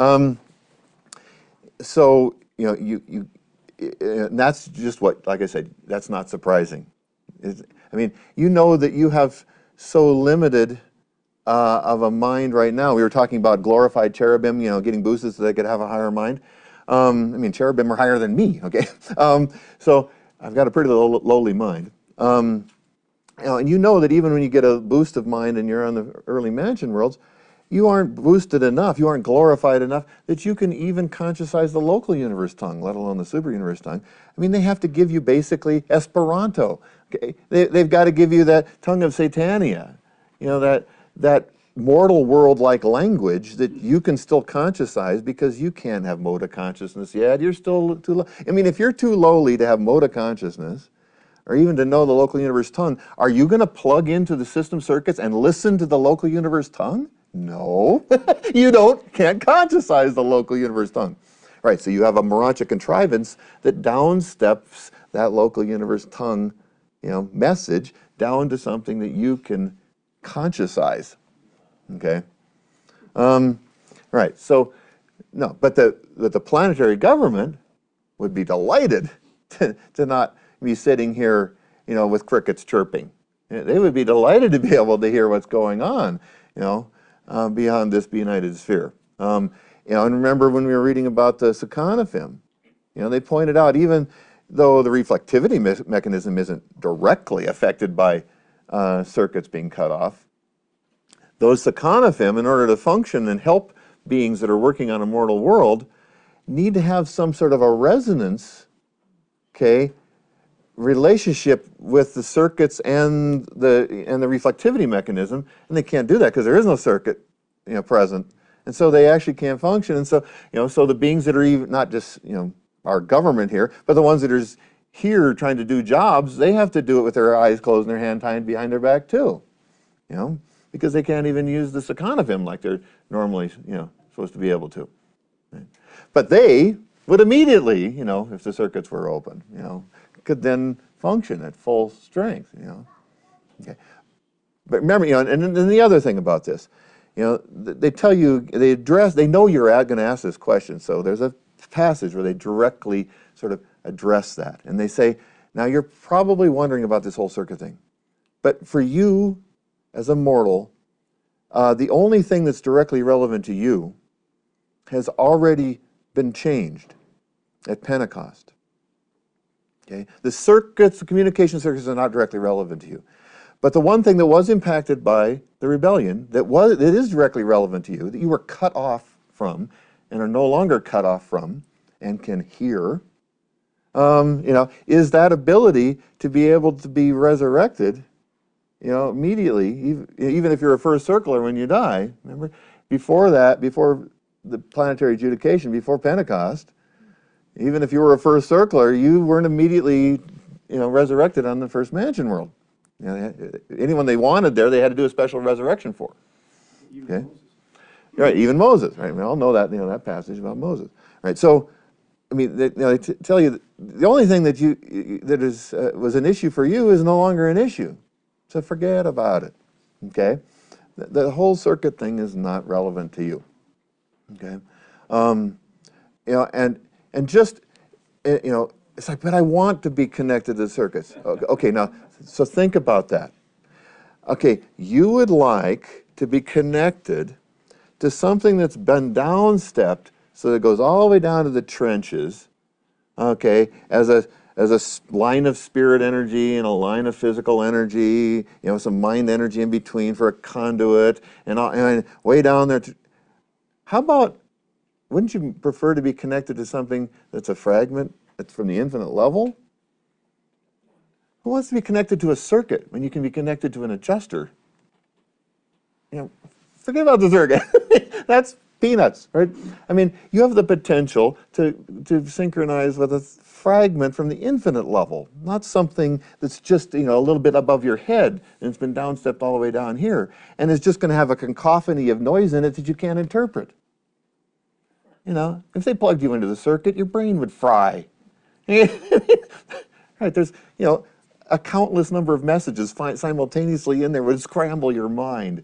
So, and that's just what, like I said, that's not surprising. That you have so limited of a mind right now. We were talking about glorified cherubim, getting boosted so they could have a higher mind. Cherubim are higher than me, okay? So I've got a pretty lowly mind. And that even when you get a boost of mind and you're on the early mansion worlds, you aren't boosted enough, you aren't glorified enough that you can even consciousize the local universe tongue, let alone the super universe tongue. They have to give you basically Esperanto. Okay? They've got to give you that tongue of Satania, that mortal world-like language that you can still consciousize because you can't have mode of consciousness yet. You're still too low. If you're too lowly to have mode of consciousness, or even to know the local universe tongue, are you going to plug into the system circuits and listen to the local universe tongue? No, you can't conscientize the local universe tongue. Right, so you have a Morontia contrivance that downsteps that local universe tongue, message down to something that you can conscientize. Okay, right. So no, but the planetary government would be delighted to not be sitting here, with crickets chirping. They would be delighted to be able to hear what's going on, beyond this benighted sphere. And remember when we were reading about the Sakanophim, they pointed out even though the reflectivity mechanism isn't directly affected by circuits being cut off, those Sakanophim, in order to function and help beings that are working on a mortal world, need to have some sort of a resonance, relationship with the circuits and the reflectivity mechanism, and they can't do that because there is no circuit, present, and so they actually can't function. And so, so the beings that are even not just our government here, but the ones that are here trying to do jobs, they have to do it with their eyes closed and their hand tied behind their back too, because they can't even use the Sakanophim like they're normally, supposed to be able to. Right? But they would immediately, if the circuits were open, could then function at full strength, Okay. But remember, and the other thing about this, they tell you, they know you're going to ask this question, so there's a passage where they directly sort of address that. And they say, now you're probably wondering about this whole circuit thing, but for you as a mortal, the only thing that's directly relevant to you has already been changed at Pentecost. Okay? The circuits, the communication circuits are not directly relevant to you. But the one thing that was impacted by the rebellion, that is directly relevant to you, that you were cut off from and are no longer cut off from and can hear, is that ability to be able to be resurrected, immediately, even if you're a first circler when you die. Remember, before the planetary adjudication, before Pentecost, even if you were a first circler, you weren't immediately, resurrected on the first mansion world. Anyone they wanted there, they had to do a special resurrection for. Okay, right? Even Moses, right? We all know that that passage about Moses, right? So, I mean, they tell you that the only thing that was an issue for you is no longer an issue. So forget about it. Okay, the whole circuit thing is not relevant to you. Okay, and just it's like, but I want to be connected to the circuits. Okay, now, so think about that. Okay, you would like to be connected to something that's been downstepped, so that it goes all the way down to the trenches, okay, as a line of spirit energy and a line of physical energy, some mind energy in between for a conduit, and way down there. How about, wouldn't you prefer to be connected to something that's a fragment, that's from the infinite level? Who wants to be connected to a circuit when you can be connected to an adjuster? Forget about the circuit. That's peanuts, right? I mean, you have the potential to synchronize with a fragment from the infinite level, not something that's just, a little bit above your head and it's been downstepped all the way down here and is just going to have a cacophony of noise in it that you can't interpret. If they plugged you into the circuit, your brain would fry. Right, there's, a countless number of messages simultaneously in there would scramble your mind.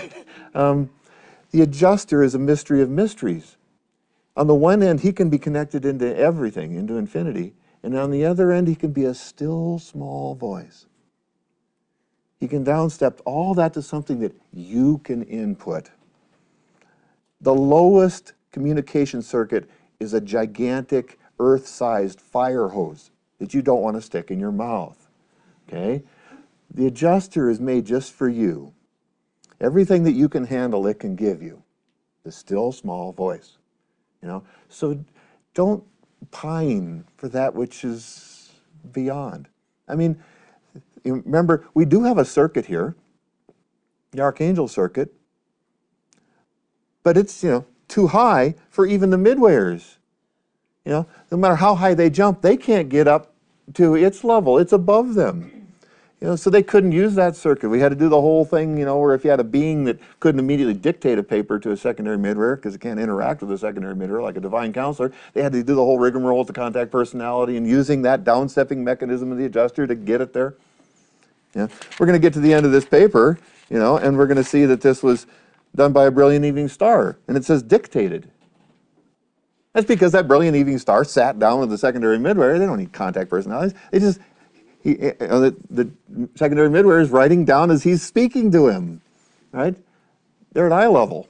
The adjuster is a mystery of mysteries. On the one end, he can be connected into everything, into infinity, and on the other end, he can be a still small voice. He can downstep all that to something that you can input. The lowest communication circuit is a gigantic earth-sized fire hose that you don't want to stick in your mouth. Okay? The adjuster is made just for you. Everything that you can handle, it can give you. The still small voice. So don't pine for that which is beyond. I mean, remember, we do have a circuit here, the Archangel circuit, but it's, too high for even the midwayers. No matter how high they jump, they can't get up, to its level. It's above them. So they couldn't use that circuit. We had to do the whole thing, where if you had a being that couldn't immediately dictate a paper to a secondary midware because it can't interact with a secondary midware like a divine counselor, they had to do the whole rigmarole with the contact personality and using that downstepping mechanism of the adjuster to get it there. We're going to get to the end of this paper, and we're going to see that this was done by a brilliant evening star, and it says dictated. That's because that brilliant evening star sat down with the secondary midware. They don't need contact personalities. They just the secondary midware is writing down as he's speaking to him, right? They're at eye level.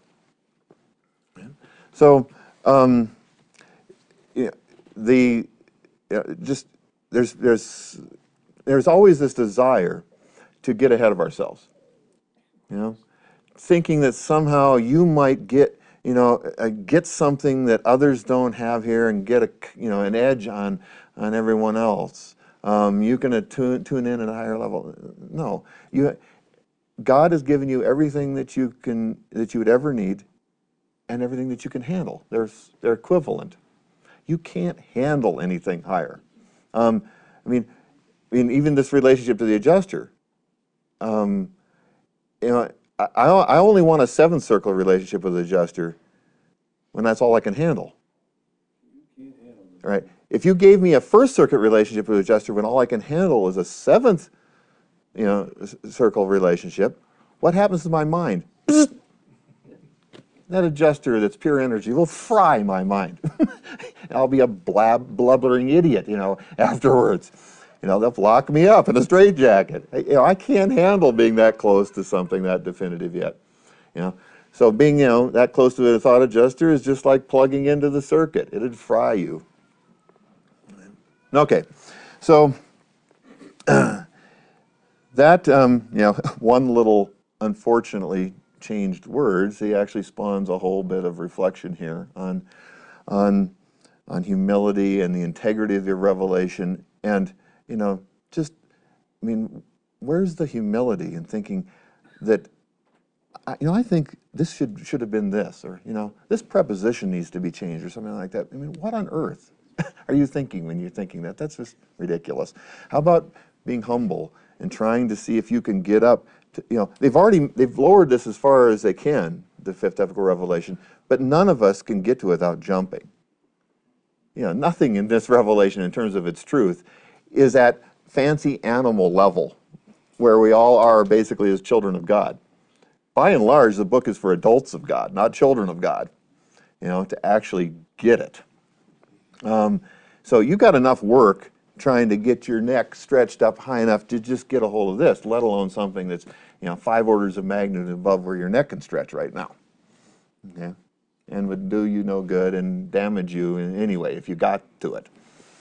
So there's always this desire to get ahead of ourselves, thinking that somehow you might get something that others don't have here and get an edge on everyone else. You can tune in at a higher level. No, God has given you everything that you would ever need, and everything that you can handle. They're equivalent. You can't handle anything higher. I mean, even this relationship to the adjuster. I only want a 7th circle relationship with the adjuster when that's all I can handle.
You can't handle it.
Right? If you gave me a 1st circuit relationship with the adjuster when all I can handle is a 7th, circle relationship, what happens to my mind? Psst! That adjuster that's pure energy will fry my mind. I'll be a blubbering idiot, afterwards. They'll lock me up in a straitjacket. I can't handle being that close to something that definitive yet. So being, that close to a thought adjuster is just like plugging into the circuit. It'd fry you. Okay, so that, one little unfortunately changed words, he actually spawns a whole bit of reflection here on humility and the integrity of your revelation. And, where's the humility in thinking that, I think this should have been this, or, this preposition needs to be changed, or something like that. What on earth are you thinking when you're thinking that? That's just ridiculous. How about being humble and trying to see if you can get up to, they've lowered this as far as they can, the 5th ethical revelation, but none of us can get to it without jumping. Nothing in this revelation in terms of its truth is at fancy animal level, where we all are basically as children of God. By and large, the book is for adults of God, not children of God, to actually get it. So you've got enough work trying to get your neck stretched up high enough to just get a hold of this, let alone something that's 5 orders of magnitude above where your neck can stretch right now. Okay? And would do you no good and damage you in any way if you got to it.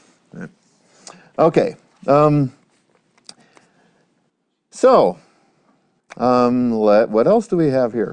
Okay. What else do we have here?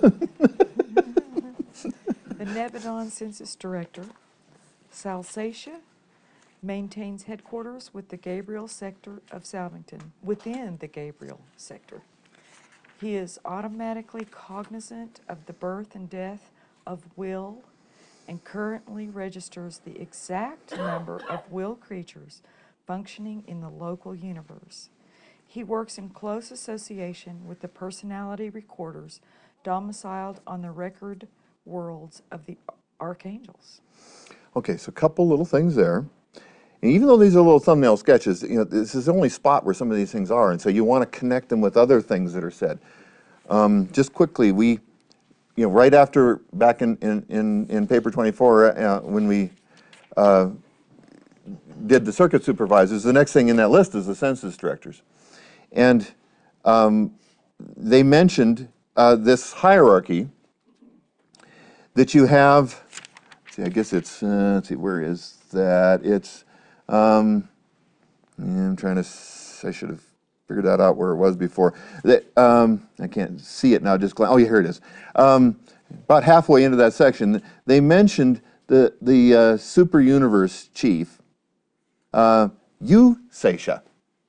The Nebadon Census Director, Salsatia, maintains headquarters with the Gabriel sector of Salvington, within the Gabriel sector. He is automatically cognizant of the birth and death of will and currently registers the exact number of will creatures functioning in the local universe. He works in close association with the personality recorders domiciled on the record worlds of the archangels.
Okay, so a couple little things there. And even though these are little thumbnail sketches, this is the only spot where some of these things are, and so you want to connect them with other things that are said. Just quickly, we, right after, back in paper 24, when we did the circuit supervisors, the next thing in that list is the census directors. And they mentioned this hierarchy that you have. See, I guess it's, let's see, where is that? It's, I'm trying to, I should have figured that out where it was before. I can't see it now, just oh yeah, here it is. About halfway into that section, they mentioned the super universe chief, Satia,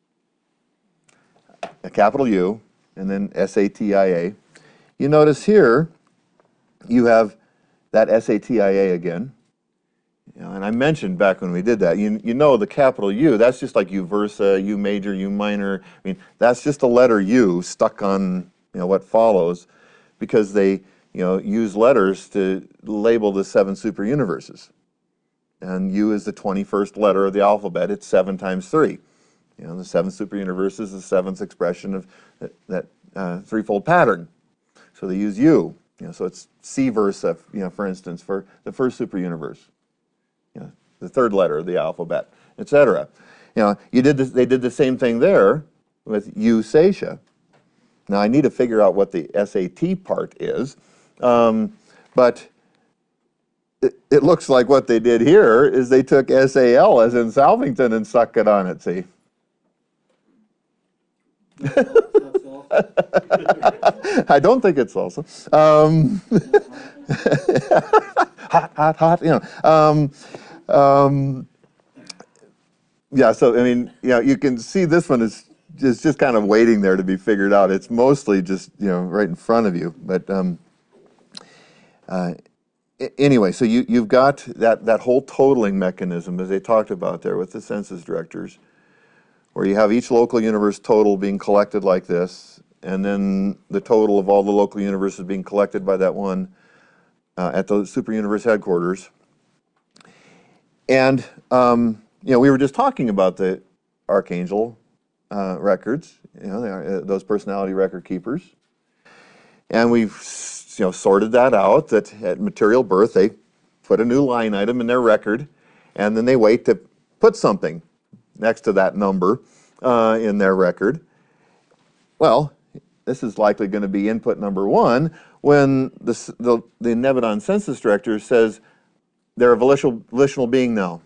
a capital U, and then Satia. You notice here, you have that Satia again. You know, and I mentioned back when we did that, you know the capital U, that's just like U versa, U major, U minor. I mean, that's just a letter U stuck on, what follows, because they, use letters to label the 7 super universes. And U is the 21st letter of the alphabet. It's 7 times 3. The 7 super universes is the 7th expression of that threefold pattern. So they use U. So it's C versa, for instance, for the first super universe. The 3rd letter of the alphabet, etc. They did the same thing there with U Sasha. Now I need to figure out what the SAT part is, but it looks like what they did here is they took SAL as in Salvington and stuck it on it, see?
That's all.
I don't think it's salsa. Hot. Yeah, so I mean, you can see this one is just kind of waiting there to be figured out. It's mostly just right in front of you. But anyway, so you've got that whole totaling mechanism as they talked about there with the census directors, where you have each local universe total being collected like this, and then the total of all the local universes being collected by that one at the super universe headquarters. And we were just talking about the archangel records, those personality record keepers, and we've sorted that out. That at material birth they put a new line item in their record, and then they wait to put something next to that number in their record. Well, this is likely going to be input number 1 when the Nebadon census director says they're a volitional being now.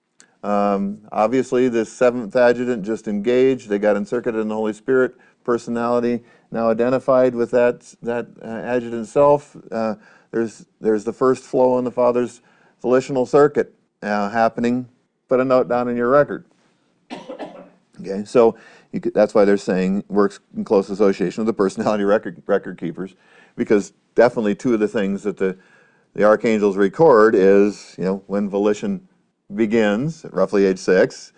Obviously, this 7th adjutant just engaged. They got encircuited in the Holy Spirit. Personality now identified with that adjutant self. There's the first flow on the Father's volitional circuit happening. Put a note down in your record. Okay, so that's why they're saying works in close association with the personality record keepers, because definitely 2 of the things that the archangels record is when volition begins at roughly age 6.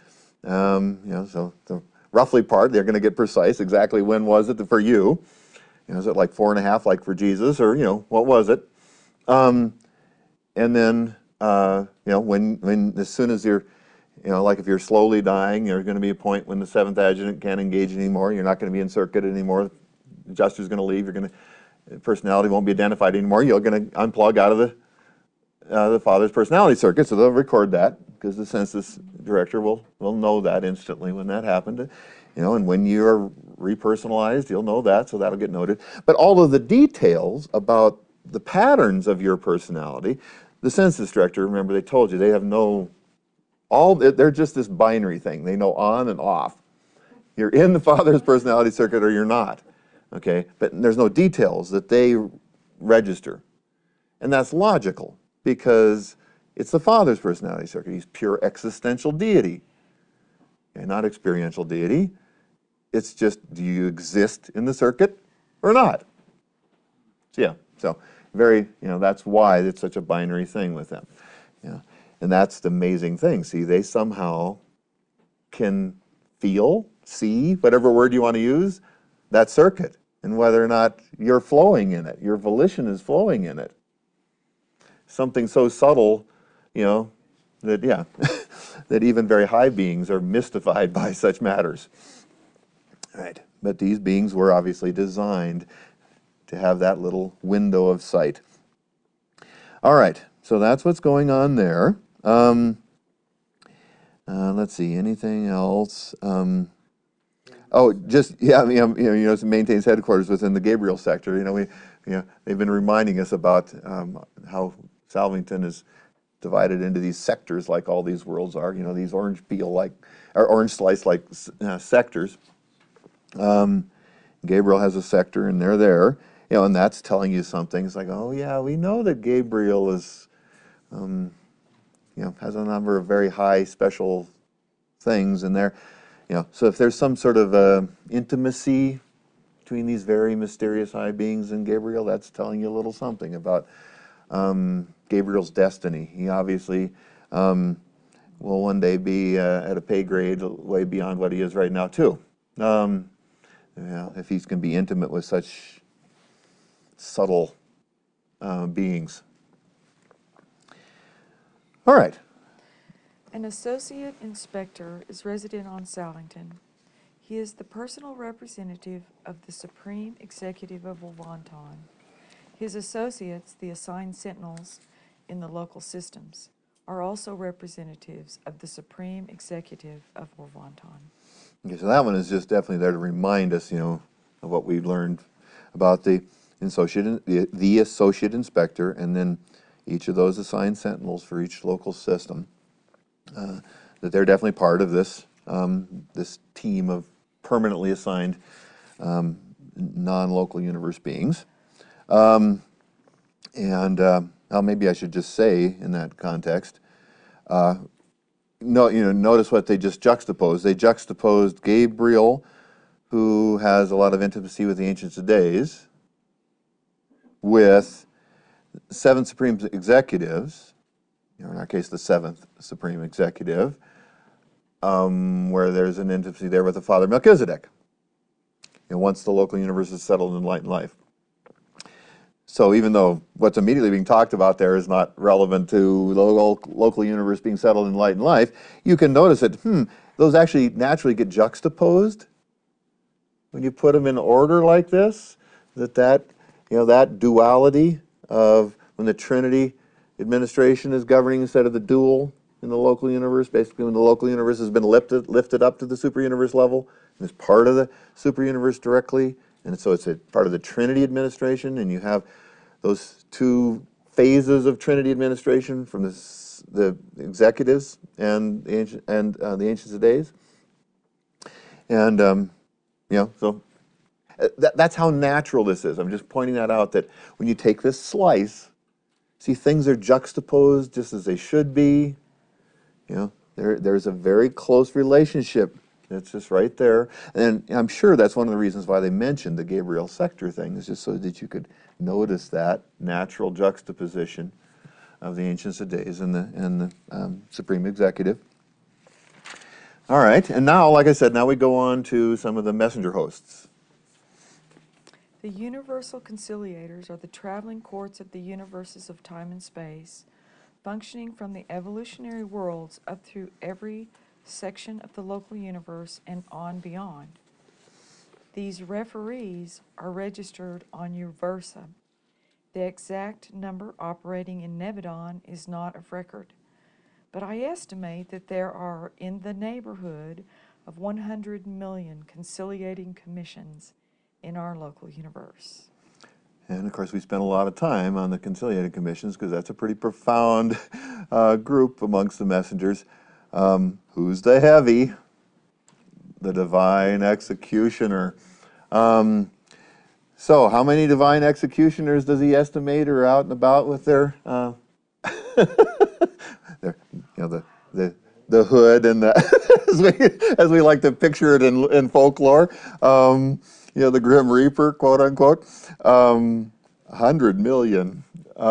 So the roughly part they're going to get precise exactly when was it for you. Is it like 4.5 like for Jesus, or what was it? And then when as soon as you're like if you're slowly dying, there's going to be a point when the 7th adjutant can't engage anymore. You're not going to be encircuited anymore. The adjuster's going to leave. Personality won't be identified anymore. You're going to unplug out of the Father's personality circuit, so they'll record that because the census director will know that instantly when that happened. And when you're repersonalized, you'll know that, so that'll get noted. But all of the details about the patterns of your personality, the census director, remember they told you, they have they're just this binary thing. They know on and off. You're in the Father's personality circuit or you're not. Okay, but there's no details that they register. And that's logical, because it's the Father's personality circuit. He's pure existential deity, and not experiential deity. It's just, do you exist in the circuit or not? So very, that's why it's such a binary thing with them. And that's the amazing thing. See, they somehow can feel, see, whatever word you want to use, that circuit, and whether or not you're flowing in it, your volition is flowing in it. Something so subtle, that, that even very high beings are mystified by such matters. All right, but these beings were obviously designed to have that little window of sight. All right, so that's what's going on there. Let's see, anything else? It maintains headquarters within the Gabriel sector. They've been reminding us about how Salvington is divided into these sectors, like all these worlds are. These orange peel-like or orange slice-like sectors. Gabriel has a sector, and they're there. And that's telling you something. It's like, oh yeah, we know that Gabriel is, has a number of very high special things in there. So if there's some sort of intimacy between these very mysterious high beings and Gabriel, that's telling you a little something about Gabriel's destiny. He obviously will one day be at a pay grade way beyond what he is right now too. If he's going to be intimate with such subtle beings. All right.
An associate inspector is resident on Salington. He is the personal representative of the Supreme Executive of Wavanton. His associates, the assigned sentinels in the local systems, are also representatives of the Supreme Executive of Wavanton.
Okay, so that one is just definitely there to remind us, of what we've learned about the associate inspector, and then each of those assigned sentinels for each local system. That they're definitely part of this this team of permanently assigned non-local universe beings. Well, maybe I should just say in that context, notice what they just juxtaposed. They juxtaposed Gabriel, who has a lot of intimacy with the Ancients of Days, with 7 Supreme Executives, in our case the 7th Supreme Executive, where there's an intimacy there with the Father Melchizedek, once the local universe is settled in light and life. So even though what's immediately being talked about there is not relevant to the local universe being settled in light and life, you can notice that, those actually naturally get juxtaposed when you put them in order like this, that duality of when the Trinity administration is governing instead of the dual in the local universe, basically when the local universe has been lifted up to the super universe level and is part of the super universe directly, and so it's a part of the Trinity administration, and you have those 2 phases of Trinity administration from the executives and the Ancients of Days, and so that's how natural this is. I'm just pointing that out, that when you take this slice, see, things are juxtaposed just as they should be. There's a very close relationship. It's just right there. And I'm sure that's one of the reasons why they mentioned the Gabriel sector thing, is just so that you could notice that natural juxtaposition of the Ancients of Days and the Supreme Executive. All right, and now, like I said, now we go on to some of the messenger hosts.
The universal conciliators are the traveling courts of the universes of time and space, functioning from the evolutionary worlds up through every section of the local universe and on beyond. These referees are registered on Uversa. The exact number operating in Nebadon is not of record, but I estimate that there are in the neighborhood of 100 million conciliating commissions in our local universe.
And of course, we spent a lot of time on the conciliating commissions because that's a pretty profound group amongst the messengers. Who's the heavy? The divine executioner. So how many divine executioners does he estimate are out and about with their, the hood and the as we like to picture it in folklore, the Grim Reaper, quote unquote, 100 million.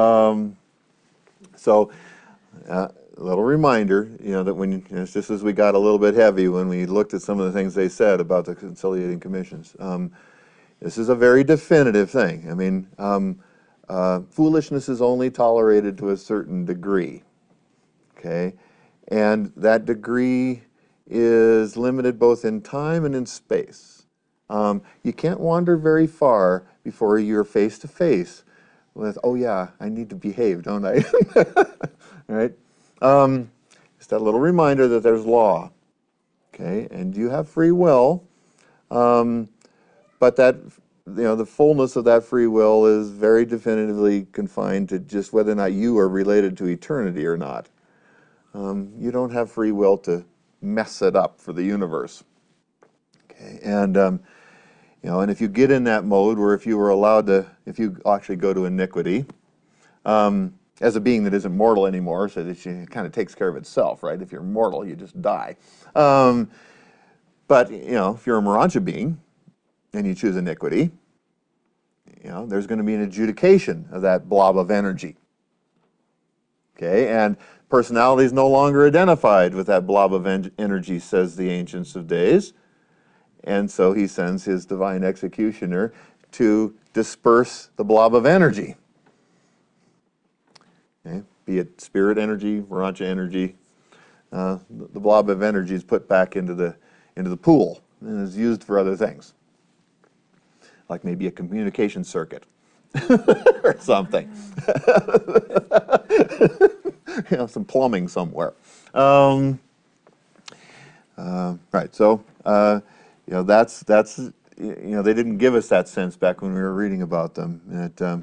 So a little reminder, that when it's just as we got a little bit heavy when we looked at some of the things they said about the conciliating commissions. This is a very definitive thing. I mean, foolishness is only tolerated to a certain degree, okay? And that degree is limited both in time and in space. You can't wander very far before you're face to face with, oh yeah, I need to behave, don't I? Right? Just that little reminder that there's law, okay? And you have free will, but that, the fullness of that free will is very definitively confined to just whether or not you are related to eternity or not. You don't have free will to mess it up for the universe. Okay, and and if you get in that mode where if you actually go to iniquity, as a being that isn't mortal anymore, so that it kind of takes care of itself, right? If you're mortal, you just die. But if you're a Morontia being and you choose iniquity, there's going to be an adjudication of that blob of energy. Okay, and personality is no longer identified with that blob of energy, says the Ancients of Days. And so he sends his divine executioner to disperse the blob of energy. Okay? Be it spirit energy, Varancha energy, the blob of energy is put back into the pool and is used for other things, like maybe a communication circuit or something. Some plumbing somewhere. Right. So that's they didn't give us that sense back when we were reading about them. That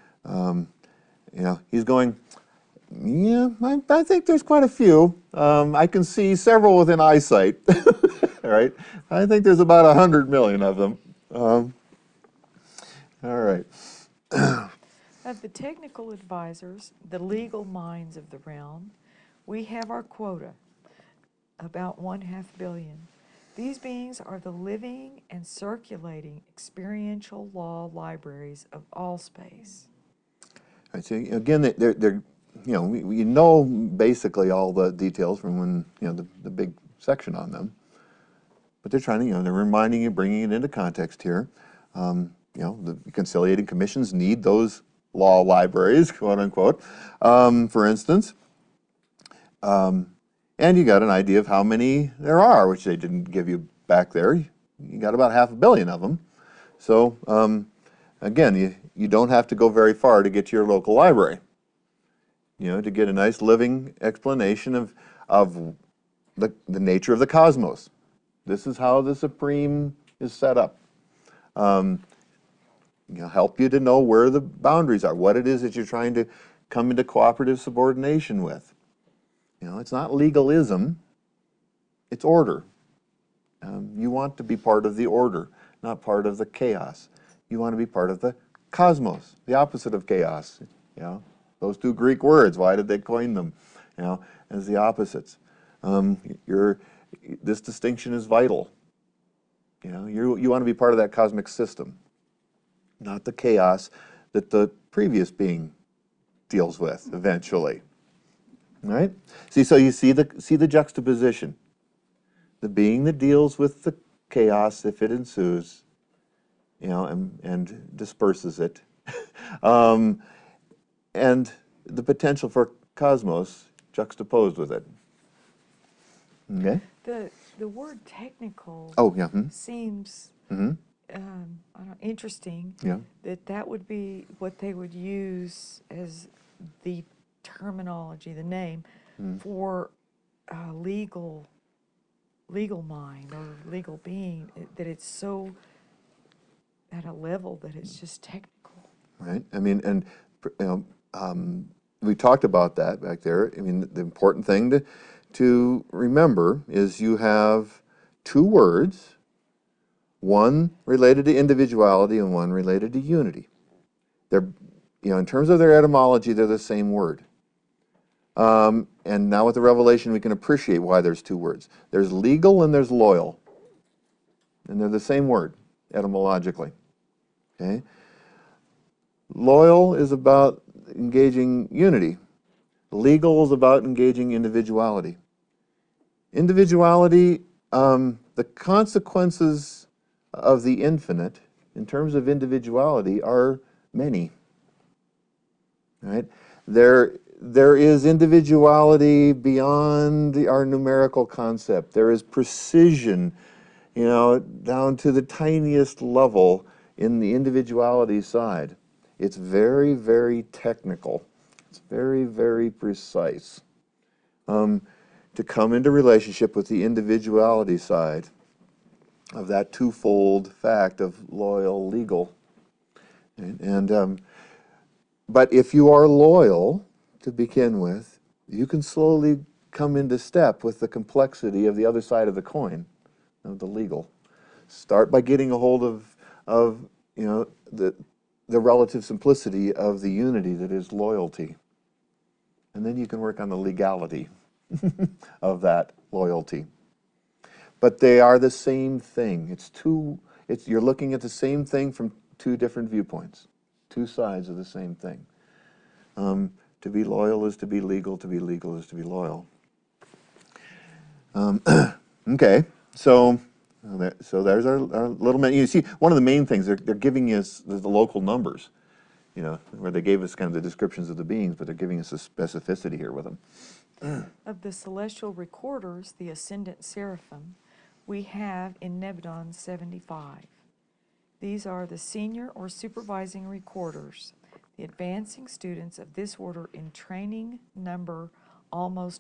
he's going. Yeah, I think there's quite a few. I can see several within eyesight. Right. I think there's about 100 million of them. All right.
Of the technical advisors, the legal minds of the realm, we have our quota, about 1/2 billion. These beings are the living and circulating experiential law libraries of all space.
Right, so again, they're we know basically all the details from when the big section on them, but they're trying to they're reminding you, bringing it into context here. The conciliating commissions need those law libraries, quote unquote, for instance. And you got an idea of how many there are, which they didn't give you back there. You got about 500 million of them. So again, you don't have to go very far to get to your local library. To get a nice living explanation of the nature of the cosmos. This is how the Supreme is set up. Help you to know where the boundaries are, what it is that you're trying to come into cooperative subordination with. It's not legalism, it's order. You want to be part of the order, not part of the chaos. You want to be part of the cosmos, the opposite of chaos. Those two Greek words, why did they coin them? As the opposites. This distinction is vital. You want to be part of that cosmic system, not the chaos that the previous being deals with eventually. All right? So you see the juxtaposition. The being that deals with the chaos if it ensues, and disperses it. And the potential for cosmos juxtaposed with it. Okay?
The word technical seems interesting.
Yeah.
That would be what they would use as the terminology, the name for legal mind or legal being, that it's so at a level that it's just technical.
Right. I mean, and we talked about that back there. I mean, the important thing to remember is you have two words, one related to individuality and one related to unity. They're, in terms of their etymology, they're the same word. And now with the revelation, we can appreciate why there's two words. There's legal and there's loyal. And they're the same word, etymologically. Okay? Loyal is about engaging unity. Legal is about engaging individuality. Individuality, the consequences of the infinite, in terms of individuality, are many. Right? There is individuality beyond our numerical concept. There is precision, down to the tiniest level in the individuality side. It's very, very technical. It's very, very precise. To come into relationship with the individuality side of that twofold fact of loyal, legal. But if you are loyal to begin with, you can slowly come into step with the complexity of the other side of the coin, of the legal. Start by getting a hold of the relative simplicity of the unity that is loyalty. And then you can work on the legality of that loyalty. But they are the same thing. You're looking at the same thing from two different viewpoints, two sides of the same thing. To be loyal is to be legal. To be legal is to be loyal. Okay, so there's our little menu. You see, one of the main things, they're giving us the local numbers, where they gave us kind of the descriptions of the beings, but they're giving us a specificity here with them.
Of the celestial recorders, the ascendant seraphim, we have in Nebadon 75. These are the senior or supervising recorders, the advancing students of this order in training number almost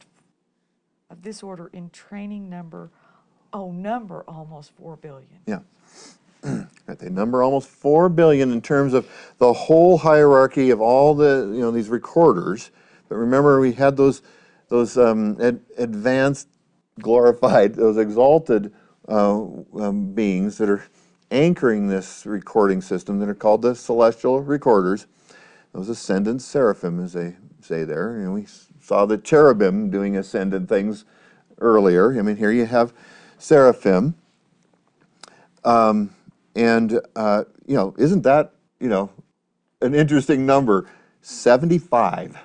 4 billion.
Yeah. Right, they number almost 4 billion in terms of the whole hierarchy of all the, these recorders. But remember, we had those advanced, glorified, those exalted beings that are anchoring this recording system that are called the celestial recorders. Those ascendant seraphim, as they say there. We saw the cherubim doing ascendant things earlier. Here you have seraphim. Isn't that, an interesting number? 75.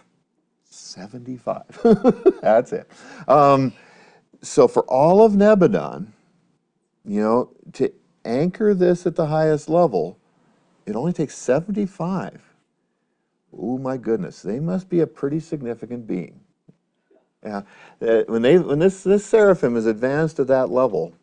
75. That's it. So for all of Nebadon, to anchor this at the highest level, it only takes 75. Oh my goodness, they must be a pretty significant being. Yeah, when this seraphim is advanced to that level,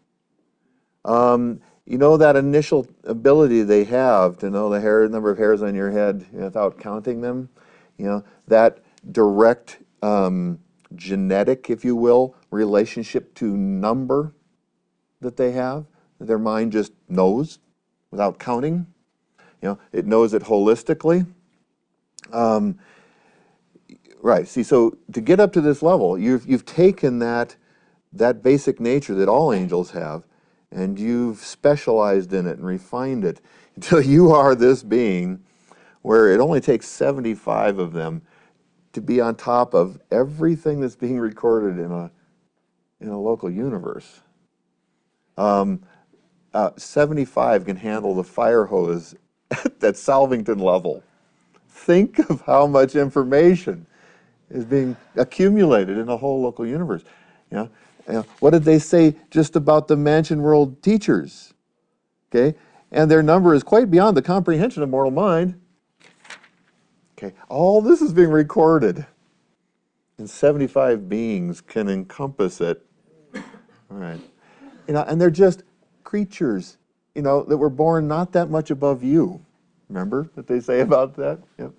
that initial ability they have to know the number of hairs on your head without counting them, that direct genetic, if you will, relationship to number that they have, their mind just knows without counting. It knows it holistically. Right. See, so to get up to this level, you've taken that basic nature that all angels have, and you've specialized in it and refined it until you are this being where it only takes 75 of them to be on top of everything that's being recorded in a local universe. 75 can handle the fire hose at Salvington level. Think of how much information is being accumulated in a whole local universe. What did they say just about the Mansion World teachers? Okay, and their number is quite beyond the comprehension of mortal mind. Okay, all this is being recorded, and 75 beings can encompass it. All right, and they're just creatures, that were born not that much above you. Remember what they say about that? Yep.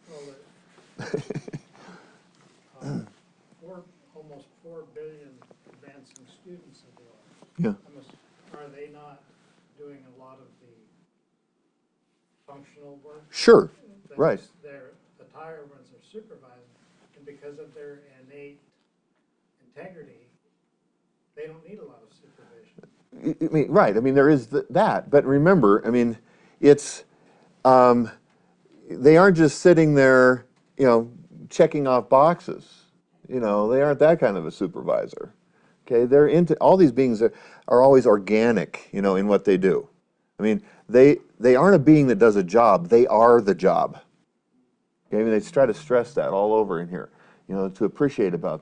Almost 4 billion advancing students of the order.
Yeah.
Are they not doing a lot of the functional work?
Sure. Right.
The higher ones are supervising, and because of their innate integrity, they don't need a lot of supervision.
Right. There is that, but remember, it's they aren't just sitting there, checking off boxes. They aren't that kind of a supervisor. Okay, they're into all these beings are always organic, in what they do. They aren't a being that does a job; they are the job. Okay, they try to stress that all over in here, to appreciate about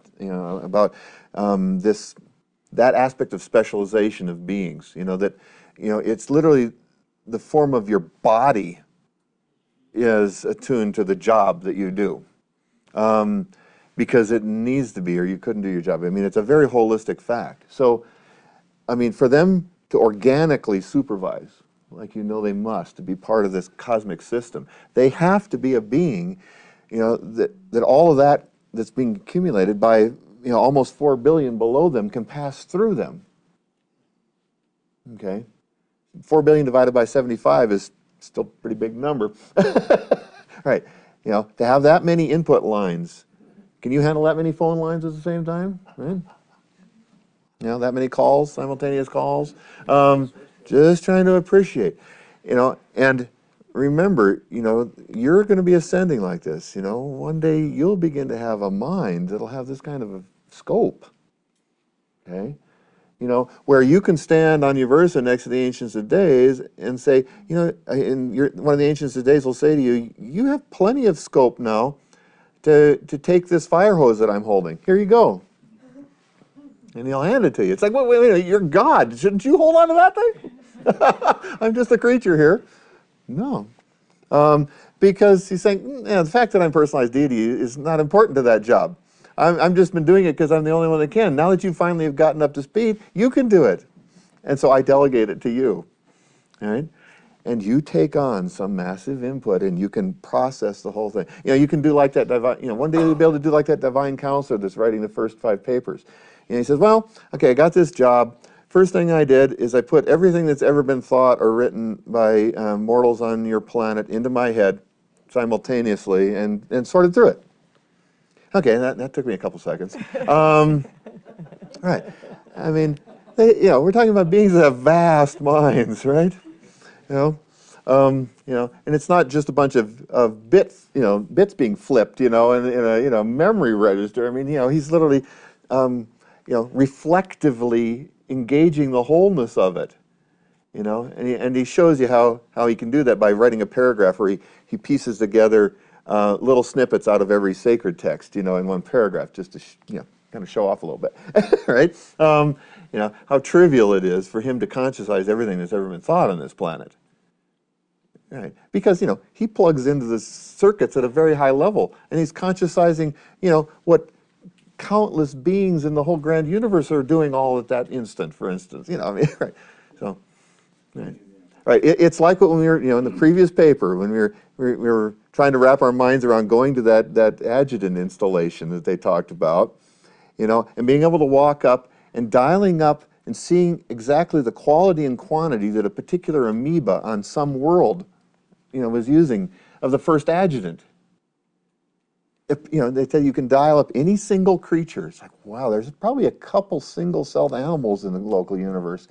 this that aspect of specialization of beings. That it's literally the form of your body is attuned to the job that you do. Because it needs to be, or you couldn't do your job. It's a very holistic fact. So, for them to organically supervise, like they must, to be part of this cosmic system, they have to be a being, that all of that that's being accumulated by, almost 4 billion below them can pass through them. Okay? 4 billion divided by 75 is still a pretty big number. Right. To have that many input lines. Can you handle that many phone lines at the same time? Right? That many calls, simultaneous calls. Just trying to appreciate. And remember, you're going to be ascending like this. One day you'll begin to have a mind that'll have this kind of a scope. Okay? Where you can stand on your versa next to the Ancients of Days and say, one of the Ancients of Days will say to you, you have plenty of scope now, to take this fire hose that I'm holding. Here you go. And he'll hand it to you. It's like, wait a minute, you're God. Shouldn't you hold on to that thing? I'm just a creature here. No. Because he's saying, the fact that I'm personalized deity is not important to that job. I'm just been doing it because I'm the only one that can. Now that you finally have gotten up to speed, you can do it. And so I delegate it to you. All right? And you take on some massive input and you can process the whole thing. You can do like that divine, one day you'll be able to do like that divine counselor that's writing the first 5 papers. And he says, well, okay, I got this job. First thing I did is I put everything that's ever been thought or written by mortals on your planet into my head simultaneously and sorted through it. Okay, that took me a couple seconds. Right. I mean, we're talking about beings that have vast minds, right? And it's not just a bunch of bits, bits being flipped, in a memory register. I mean, he's literally, reflectively engaging the wholeness of it, and he shows you how he can do that by writing a paragraph where he pieces together little snippets out of every sacred text, in one paragraph, just to, kind of show off a little bit, right? How trivial it is for him to conscientize everything that's ever been thought on this planet. Right, because he plugs into the circuits at a very high level, and he's conscientizing what countless beings in the whole grand universe are doing all at that instant. For instance, right. So, right, it's like when we were in the previous paper when we were trying to wrap our minds around going to that adjutant installation that they talked about, and being able to walk up and dialing up and seeing exactly the quality and quantity that a particular amoeba on some world was using of the first adjutant. They tell you can dial up any single creature. It's like, wow, there's probably a couple single-celled animals in the local universe.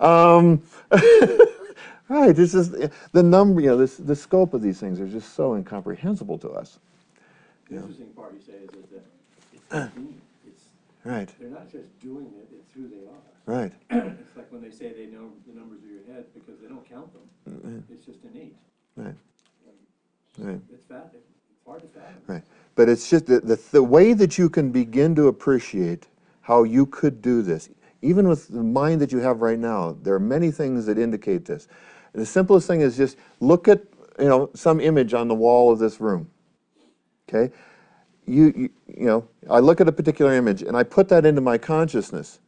Right, this is the number. The scope of these things are just so incomprehensible to us.
The interesting part you say is that it's not being.
Right.
They're not just doing it; it's who they are.
Right.
It's like when they say they know the numbers of your head because they don't count them. It's just innate.
Right. Right.
It's hard to fathom.
Right. But it's just the way that you can begin to appreciate how you could do this, even with the mind that you have right now, there are many things that indicate this. And the simplest thing is just look at some image on the wall of this room. Okay? I look at a particular image and I put that into my consciousness.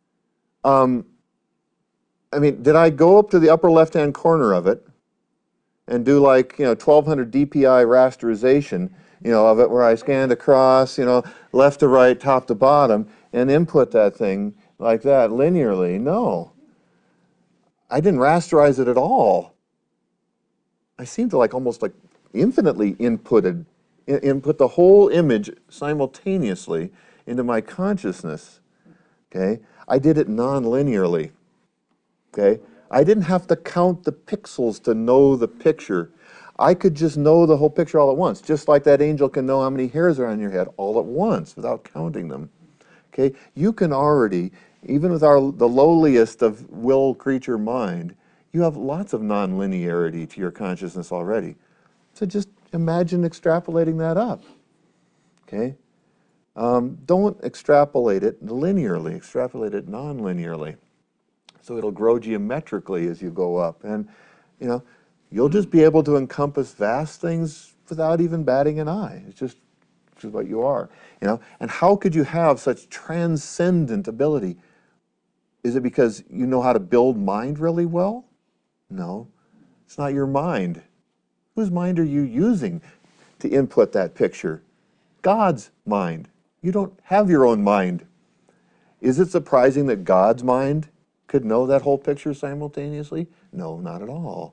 Did I go up to the upper left-hand corner of it and do 1200 DPI rasterization, of it where I scanned across, left to right, top to bottom, and input that thing like that linearly? No. I didn't rasterize it at all. I seemed to almost infinitely input the whole image simultaneously into my consciousness. Okay? I did it non-linearly. Okay? I didn't have to count the pixels to know the picture. I could just know the whole picture all at once, just like that angel can know how many hairs are on your head all at once without counting them. Okay? You can already, even with the lowliest of will creature mind, you have lots of non-linearity to your consciousness already. So just imagine extrapolating that up. Okay? Don't extrapolate it linearly, extrapolate it non-linearly. So it'll grow geometrically as you go up. And, you'll just be able to encompass vast things without even batting an eye. It's just what you are, And how could you have such transcendent ability? Is it because you know how to build mind really well? No, it's not your mind. Whose mind are you using to input that picture? God's mind. You don't have your own mind. Is it surprising that God's mind could know that whole picture simultaneously? No, not at all.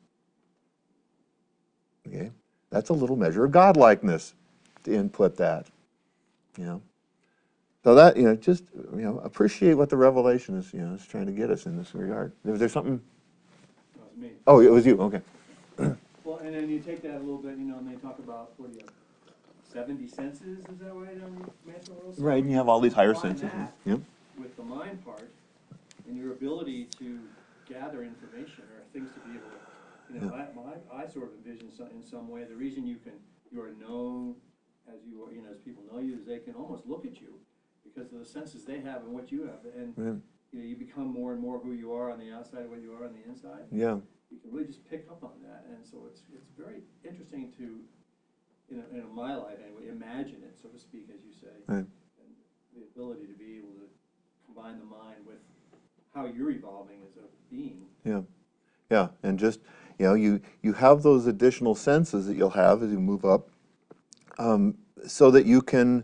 Okay, that's a little measure of godlikeness to input that. So that just appreciate what the revelation is trying to get us in this regard. Was there something?
That was me.
Oh, it was you. Okay.
Well, and then you take that a little bit, and they talk about 70 senses. Is that right on the Mansion World?
Right, and you have all these higher
Combine
senses.
that
Yep.
with the mind part and your ability to gather information or things to be able to, I sort of envision in some way the reason you are known as you, you know, as people know you, is they can almost look at you because of the senses they have and what you have. And, you know, you become more and more who you are on the outside of what you are on the inside.
Yeah.
You can really just pick up on that. And so it's very interesting to, in my life anyway, imagine it, so to speak, as you say.
Right.
And the ability to be able to combine the mind with how you're evolving as a being.
Yeah. Yeah. And just, you know, you have those additional senses that you'll have as you move up, so that you can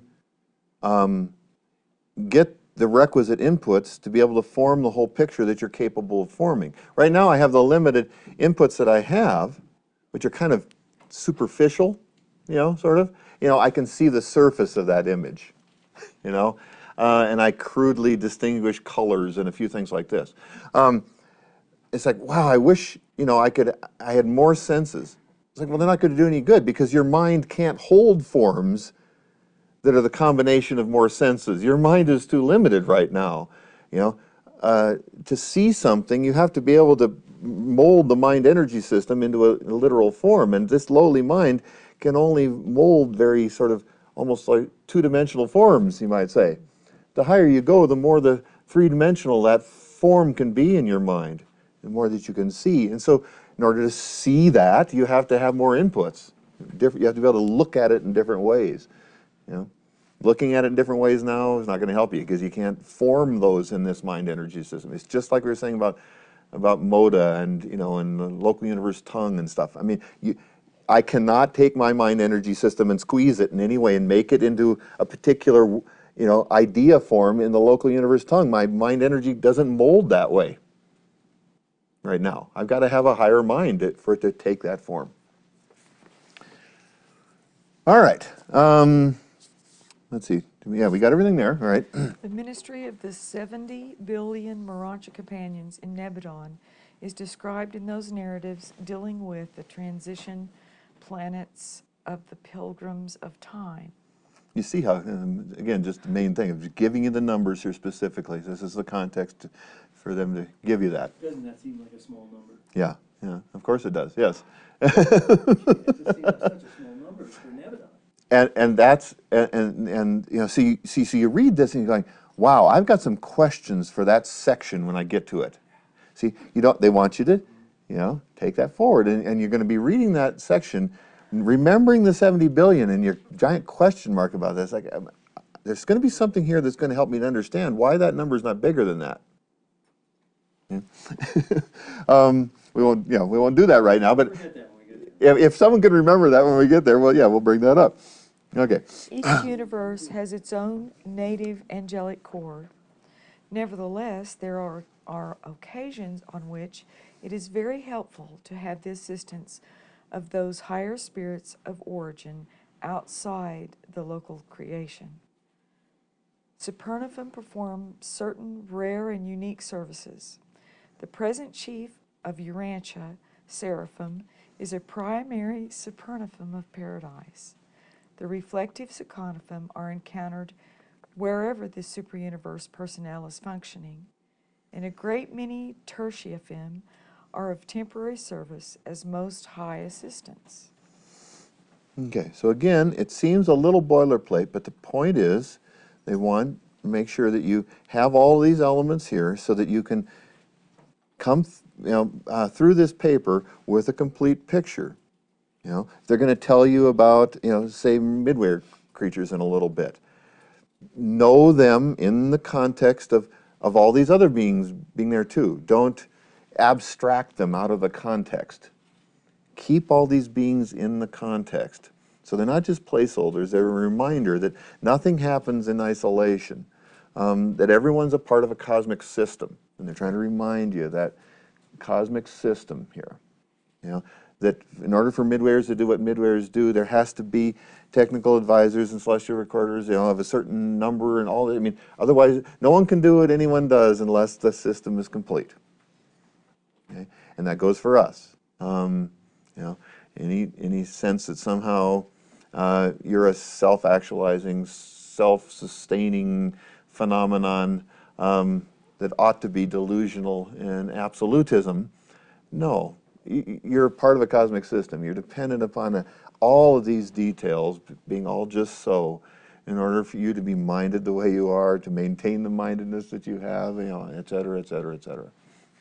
get the requisite inputs to be able to form the whole picture that you're capable of forming. Right now I have the limited inputs that I have, which are kind of superficial, you know, sort of. You know, I can see the surface of that image, you know, and I crudely distinguish colors and a few things like this. It's like, wow, I wish, you know, I had more senses. It's like, well, they're not going to do any good because your mind can't hold forms that are the combination of more senses. Your mind is too limited right now, you know. To see something, you have to be able to mold the mind energy system into a literal form, and this lowly mind can only mold very sort of almost like two-dimensional forms, you might say. The higher you go, the more the three-dimensional that form can be in your mind, the more that you can see. And so in order to see that, you have to have more inputs. You have to be able to look at it in different ways. You know, looking at it in different ways now is not going to help you because you can't form those in this mind energy system. It's just like we were saying about MODA and, you know, and the local universe tongue and stuff. I mean, I cannot take my mind energy system and squeeze it in any way and make it into a particular, you know, idea form in the local universe tongue. My mind energy doesn't mold that way right now. I've got to have a higher mind for it to take that form. All right. Let's see. Yeah, we got everything there. All right.
The ministry of the 70 billion Morontia companions in Nebadon is described in those narratives dealing with the transition planets of the pilgrims of time.
You see how, again, just the main thing of giving you the numbers here specifically. This is the context for them to give you that.
Doesn't that seem like a small number?
Yeah, yeah, of course it does, yes.
It just seems like such a small number for Nebadon.
And that's, and you know, so you read this and you're going, wow, I've got some questions for that section when I get to it. See, they want you to, you know, take that forward, and you're going to be reading that section, remembering the 70 billion and your giant question mark about this. Like, there's going to be something here that's going to help me to understand why that number is not bigger than that. Yeah. We won't do that right now, but
Forget that when we get there.
if someone can remember that when we get there, well, yeah, we'll bring that up. Okay.
Each universe has its own native angelic core. Nevertheless, there are occasions on which it is very helpful to have the assistance of those higher spirits of origin outside the local creation. Supernifum perform certain rare and unique services. The present chief of Urantia, Seraphim, is a primary Supernifum of paradise. The reflective Suconifum are encountered wherever the superuniverse personnel is functioning, and a great many Tertiafim are of temporary service as most high assistants.
Okay, so again, it seems a little boilerplate, but the point is they want to make sure that you have all these elements here so that you can come through this paper with a complete picture. You know, they're going to tell you about, you know, say midway creatures in a little bit. Know them in the context of all these other beings being there too. Don't abstract them out of the context. Keep all these beings in the context. So they're not just placeholders, they're a reminder that nothing happens in isolation, that everyone's a part of a cosmic system. And they're trying to remind you of that cosmic system here. You know, that in order for midwayers to do what midwayers do, there has to be technical advisors and celestial recorders, you know, of a certain number and all that. I mean, otherwise, no one can do what anyone does unless the system is complete. Okay? And that goes for us. You know, any sense that somehow you're a self-actualizing, self-sustaining phenomenon that ought to be delusional and absolutism, no. you're part of a cosmic system. You're dependent upon all of these details being all just so, in order for you to be minded the way you are, to maintain the mindedness that you have, et cetera, et cetera, et cetera.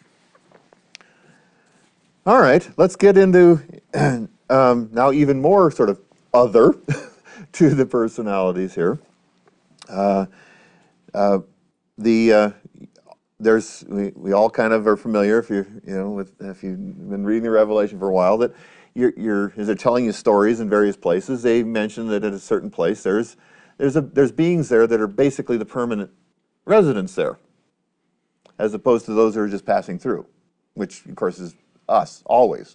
All right, let's get into now even more sort of other to the personalities here. We all kind of are familiar, if if you've been reading the Revelation for a while, that as they're telling you stories in various places, they mention that at a certain place there's beings there that are basically the permanent residents there, as opposed to those who are just passing through, which of course is us always.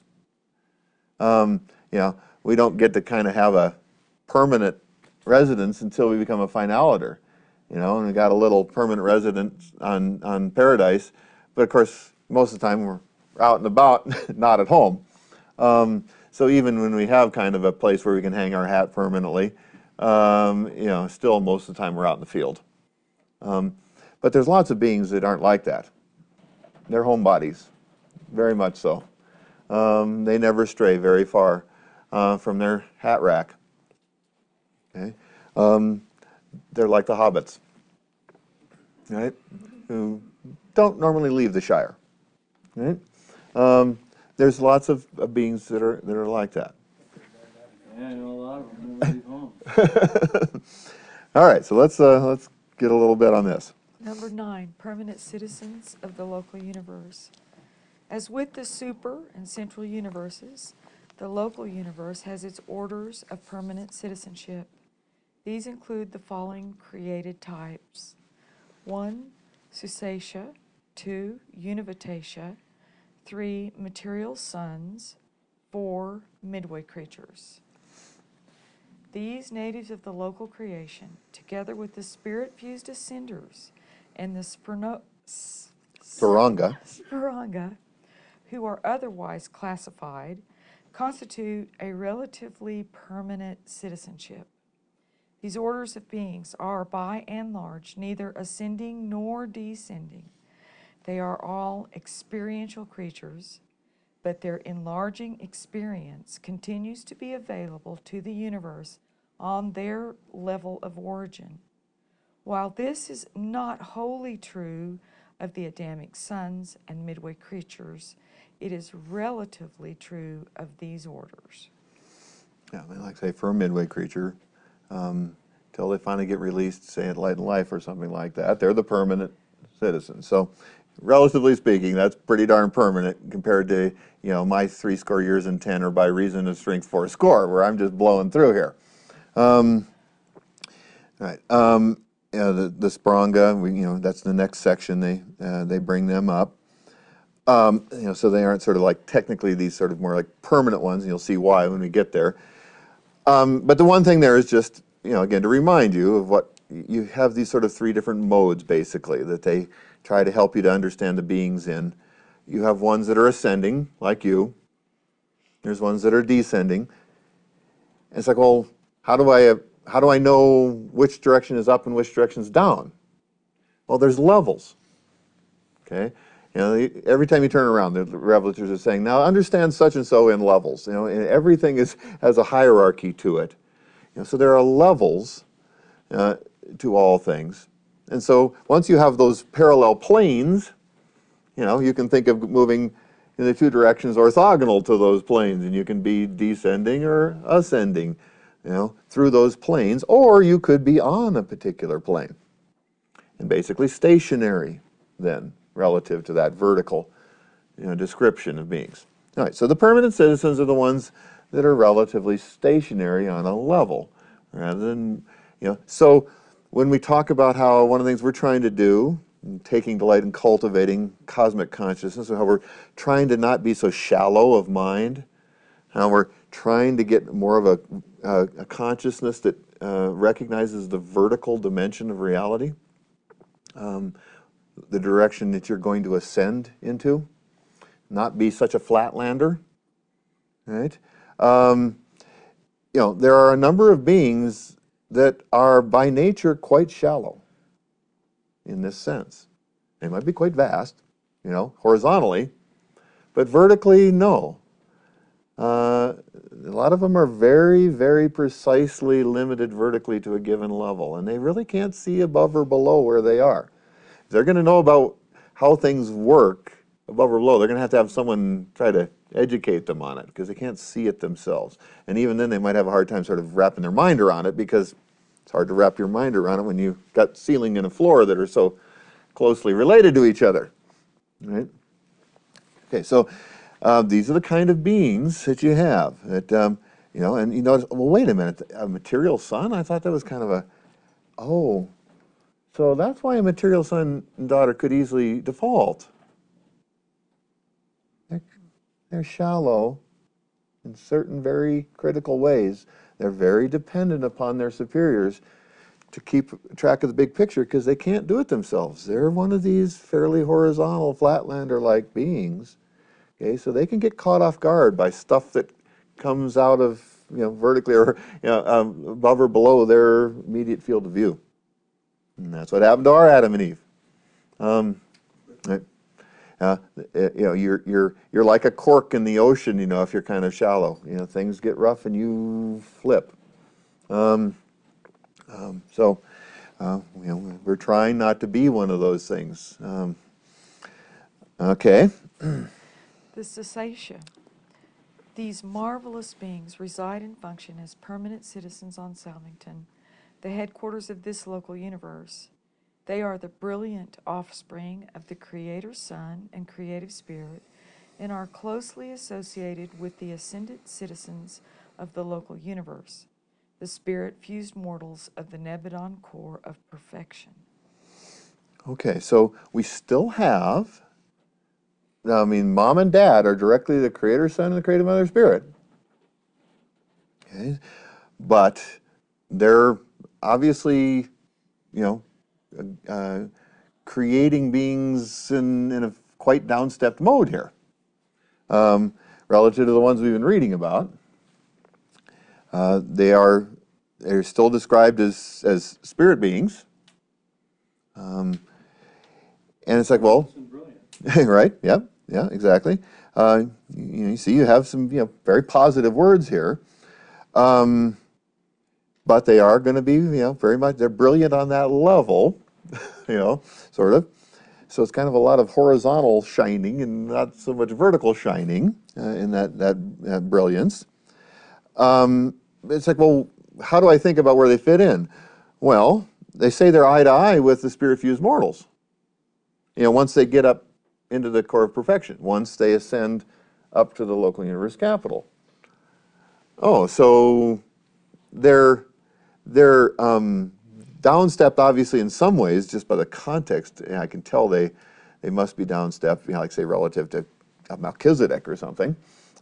We don't get to kind of have a permanent residence until we become a finaliter. And we got a little permanent residence on Paradise, but of course, most of the time we're out and about, not at home. So even when we have kind of a place where we can hang our hat permanently, still most of the time we're out in the field. But there's lots of beings that aren't like that. They're homebodies, very much so. They never stray very far from their hat rack. Okay. They're like the hobbits, right? Who don't normally leave the Shire, right? There's lots of beings that are like that.
Yeah, I know a lot of them never leave home.
All right, so let's get a little bit on this.
Number 9, permanent citizens of the local universe. As with the super and central universes, the local universe has its orders of permanent citizenship. These include the following created types: 1. Susatia, 2. Univitatia, 3. Material sons, 4. Midway creatures. These natives of the local creation, together with the spirit-fused ascenders and the Spiranga, who are otherwise classified, constitute a relatively permanent citizenship. These orders of beings are, by and large, neither ascending nor descending. They are all experiential creatures, but their enlarging experience continues to be available to the universe on their level of origin. While this is not wholly true of the Adamic sons and Midway creatures, it is relatively true of these orders.
Yeah, like say for a Midway creature, till they finally get released, say at Light and Life or something like that, they're the permanent citizens. So, relatively speaking, that's pretty darn permanent compared to my 70 years and 10, or by reason of strength 40, where I'm just blowing through here. Right. The Spiranga, that's the next section. They bring them up. So they aren't sort of like technically these sort of more like permanent ones, and you'll see why when we get there. But the one thing there is just, again, to remind you of what you have, these sort of 3 different modes, basically, that they try to help you to understand the beings in. You have ones that are ascending, like you. There's ones that are descending. And it's like, well, how do I know which direction is up and which direction is down? Well, there's levels. Okay? Every time you turn around, the revelators are saying, now understand such and so in levels. And everything has a hierarchy to it. So there are levels to all things. And so once you have those parallel planes, you can think of moving in the 2 directions orthogonal to those planes, and you can be descending or ascending, through those planes, or you could be on a particular plane and basically stationary then, relative to that vertical description of beings. All right, so the permanent citizens are the ones that are relatively stationary on a level, rather than, so when we talk about how one of the things we're trying to do, taking delight in cultivating cosmic consciousness, and how we're trying to not be so shallow of mind, how we're trying to get more of a consciousness that recognizes the vertical dimension of reality, the direction that you're going to ascend into, not be such a flatlander, right? There are a number of beings that are by nature quite shallow in this sense. They might be quite vast, horizontally, But vertically, no. A lot of them are very, very precisely limited vertically to a given level, and they really can't see above or below where they are. If they're going to know about how things work above or below, they're going to have someone try to educate them on it, because they can't see it themselves. And even then, they might have a hard time sort of wrapping their mind around it, because it's hard to wrap your mind around it when you've got ceiling and a floor that are so closely related to each other, right? Okay, so these are the kind of beings that you have. That you know, and you notice, well, wait a minute, a material sun? I thought that was kind of a, oh, so that's why a material son and daughter could easily default. They're shallow in certain very critical ways. They're very dependent upon their superiors to keep track of the big picture, because they can't do it themselves. They're one of these fairly horizontal, flatlander-like beings. Okay, so they can get caught off guard by stuff that comes out of, you know, vertically or, you know, above or below their immediate field of view. And that's what happened to our Adam and Eve. Right? You know, you're like a cork in the ocean. You know, if you're kind of shallow, you know, things get rough and you flip. So, you know, we're trying not to be one of those things. Okay.
The Cetacea. These marvelous beings reside and function as permanent citizens on Salmington, the headquarters of this local universe. They are the brilliant offspring of the Creator's Son and Creative Spirit, and are closely associated with the ascended citizens of the local universe, the spirit-fused mortals of the Nebadon core of perfection.
Okay, so we still have, I mean, mom and dad are directly the Creator Son and the Creative Mother Spirit. Okay, but they're obviously, you know, creating beings in a quite downstepped mode here, relative to the ones we've been reading about. They're still described as spirit beings, and it's like, well, right? Yeah, yeah, exactly. You see, you have some, you know, very positive words here, but they are going to be, you know, very much, they're brilliant on that level, you know, sort of. So it's kind of a lot of horizontal shining and not so much vertical shining in that brilliance. It's like, well, how do I think about where they fit in? Well, they say they're eye to eye with the spirit-fused mortals. You know, once they get up into the core of perfection, once they ascend up to the local universe capital. Oh, so they're downstepped, obviously, in some ways, just by the context. You know, I can tell they must be downstepped, you know, like, say, relative to Melchizedek or something.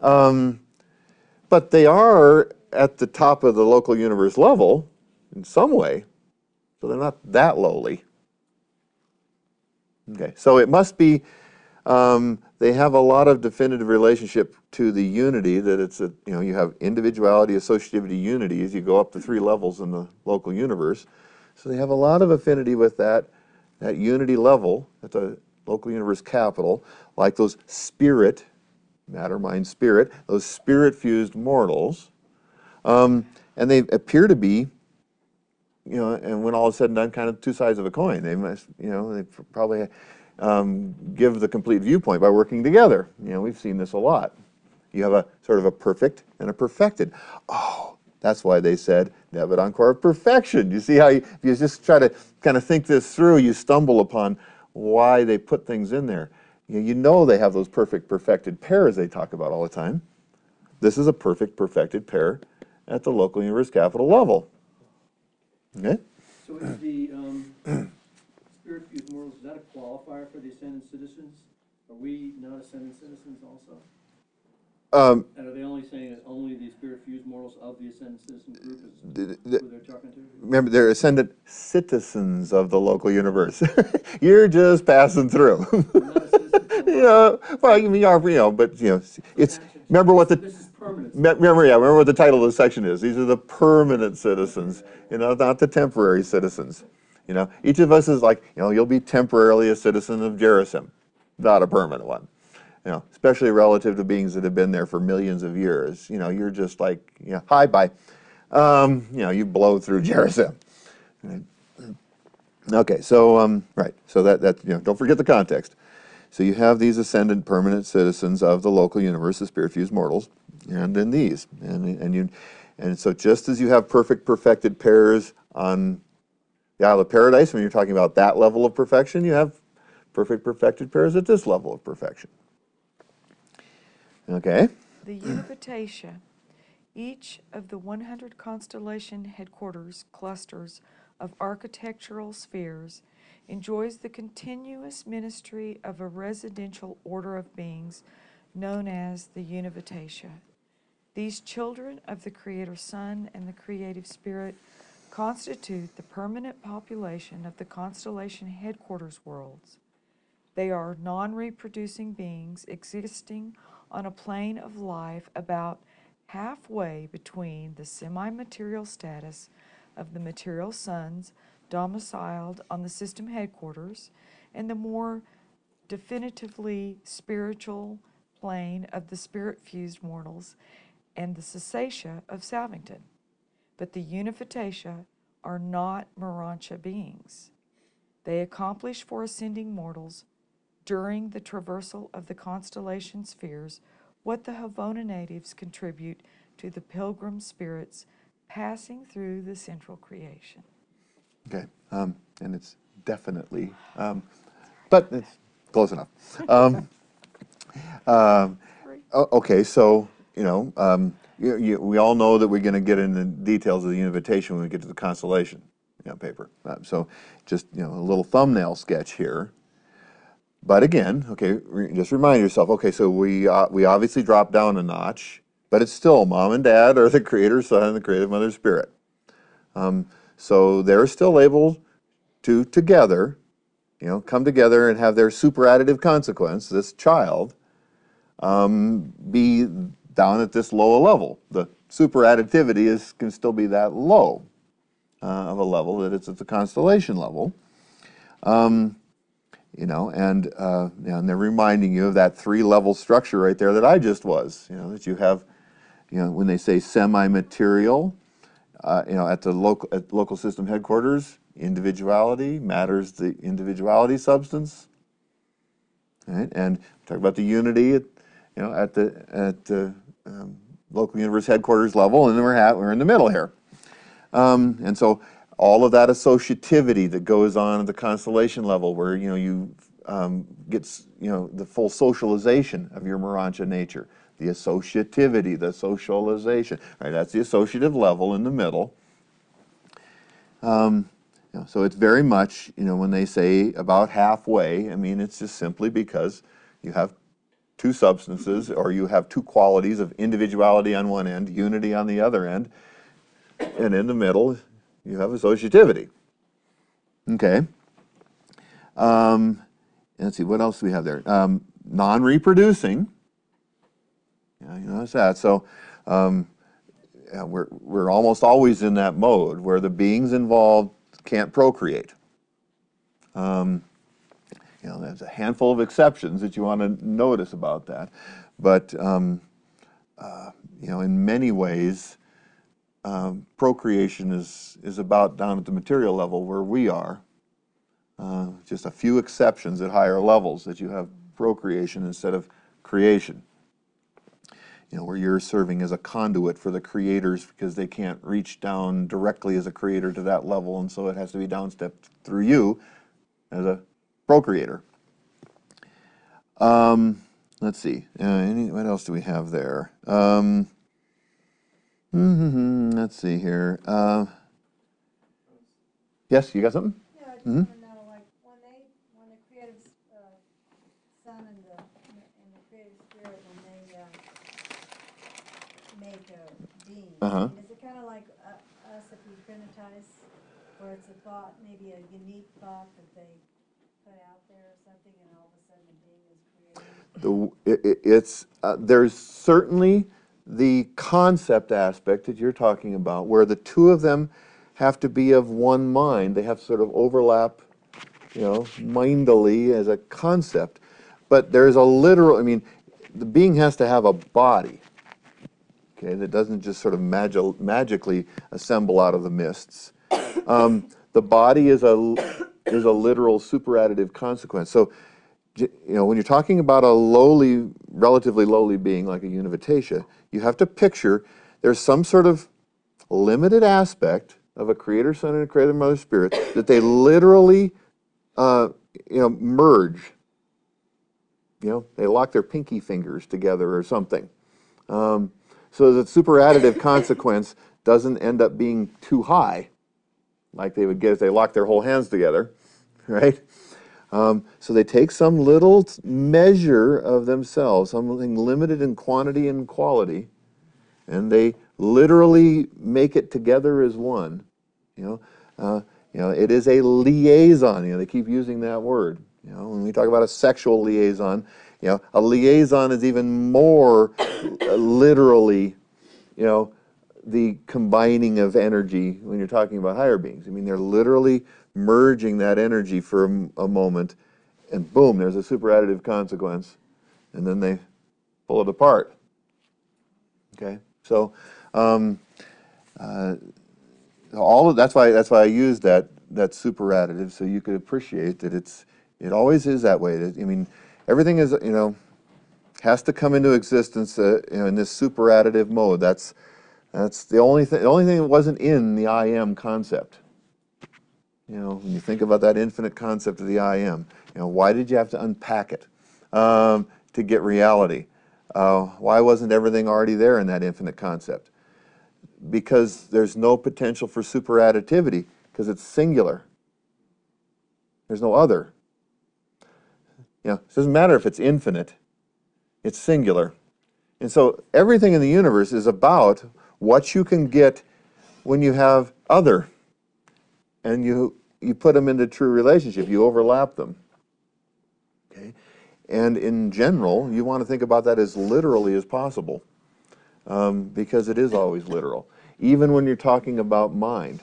But they are at the top of the local universe level in some way, so they're not that lowly. Okay, so it must be, they have a lot of definitive relationship to the unity, that it's a, you know, you have individuality, associativity, unity as you go up the three levels in the local universe. So they have a lot of affinity with that unity level at the local universe capital, like those spirit, matter, mind, spirit, those spirit-fused mortals. And they appear to be, you know, and when all is said and done, kind of two sides of a coin. They must, you know, they probably give the complete viewpoint by working together. You know, we've seen this a lot. You have a sort of a perfect and a perfected. Oh, that's why they said Nebadon core of perfection. You see how if you just try to kind of think this through, you stumble upon why they put things in there. You know they have those perfect perfected pairs they talk about all the time. This is a perfect perfected pair at the local universe capital level. Okay?
So is the spirit-fused mortals, is that a qualifier for the ascended citizens? Are we not ascended citizens also? And are they only saying that only the spirit-fused mortals of the ascended citizen group is who they're talking to?
Remember, they're ascended citizens of the local universe. You're just passing through. Yeah, well, you are, you know, but you know, it's, remember what
This is permanent.
remember what the title of the section is. These are the permanent citizens, you know, not the temporary citizens. You know, each of us is like, you know, you'll be temporarily a citizen of Gerusim, not a permanent one. You know, especially relative to beings that have been there for millions of years. You know, you're just like, you know, hi, bye. You know, you blow through Gerizim. Okay, so right, so that you know, don't forget the context. So you have these ascendant permanent citizens of the local universe, the spirit-fused mortals, and then these, and so just as you have perfect perfected pairs on the Isle of Paradise, when you're talking about that level of perfection, you have perfect perfected pairs at this level of perfection. Okay.
The Univatasha, each of the 100 constellation headquarters clusters of architectural spheres, enjoys the continuous ministry of a residential order of beings known as the Univatasha. These children of the Creator Sun and the Creative Spirit constitute the permanent population of the constellation headquarters worlds. They are non-reproducing beings existing on a plane of life about halfway between the semi-material status of the material suns domiciled on the system headquarters and the more definitively spiritual plane of the spirit-fused mortals and the Cessatia of Salvington. But the Univatasha are not Morontia beings. They accomplish for ascending mortals during the traversal of the constellation spheres what the Havona natives contribute to the pilgrim spirits passing through the central creation.
Okay, and it's definitely, but it's close enough. Okay, so, you know, we all know that we're going to get into details of the invitation when we get to the constellation, you know, paper. So just, you know, a little thumbnail sketch here. But again, okay, just remind yourself, okay, so we obviously dropped down a notch, but it's still mom and dad are the Creator Son and the Creative Mother Spirit. So they're still able to together, you know, come together and have their superadditive consequence, this child, be down at this lower level. The superadditivity can still be that low of a level that it's at the constellation level. You know, and they're reminding you of that three-level structure right there that I just was. You know, that you have, you know, when they say semi-material, you know, at the local system headquarters, individuality matters, the individuality substance. Right? And talk about the unity, you know, at the local universe headquarters level, and then we're in the middle here. And so all of that associativity that goes on at the constellation level, where you know you get you know the full socialization of your Morontia nature, the associativity, the socialization. Right, that's the associative level in the middle. You know, so it's very much, you know, when they say about halfway, I mean it's just simply because you have two substances, or you have two qualities of individuality on one end, unity on the other end, and in the middle you have associativity. Okay. Let's see, what else do we have there? Non-reproducing. Yeah, you notice that. So yeah, we're almost always in that mode where the beings involved can't procreate. You know, there's a handful of exceptions that you want to notice about that, but you know, in many ways, procreation is about down at the material level where we are. Just a few exceptions at higher levels that you have procreation instead of creation. You know, where you're serving as a conduit for the creators because they can't reach down directly as a creator to that level, and so it has to be downstepped through you as a procreator. Let's see. What else do we have there? Let's see here. Yes, you got something?
Yeah, I just want to know, like, when the creative Son and the creative Spirit, when they make a being, is it kind of like us if we trinitize, where it's a thought, maybe a unique thought that they put out there or something, and all of a sudden the being is created?
There's certainly the concept aspect that you're talking about, where the two of them have to be of one mind. They have to sort of overlap, you know, mindily as a concept. But there's a literal, I mean, the being has to have a body, okay, that doesn't just sort of magically assemble out of the mists. The body is a literal superadditive consequence. So, when you're talking about a lowly, relatively lowly being like a Univatetia, you have to picture there's some sort of limited aspect of a creator son and a creator mother spirit that they literally, merge. They lock their pinky fingers together or something. So the superadditive consequence doesn't end up being too high, like they would get if they locked their whole hands together, right? So they take some little measure of themselves, something limited in quantity and quality, and they literally make it together as one. It is a liaison. They keep using that word. When we talk about a sexual liaison, a liaison is even more literally, the combining of energy when you're talking about higher beings. I mean, they're literally merging that energy for a moment, and boom, there's a superadditive consequence, and then they pull it apart. Okay, so all of that's why I used that superadditive, so you could appreciate that it always is that way. I mean, everything is has to come into existence in this superadditive mode. That's the only thing. The only thing that wasn't in the I am concept. When you think about that infinite concept of the I am, why did you have to unpack it to get reality? Why wasn't everything already there in that infinite concept? Because there's no potential for superadditivity, because it's singular. There's no other. It doesn't matter if it's infinite, it's singular. And so everything in the universe is about what you can get when you have other, and you put them into true relationship, you overlap them. Okay? And in general, you want to think about that as literally as possible, because it is always literal. Even when you're talking about mind,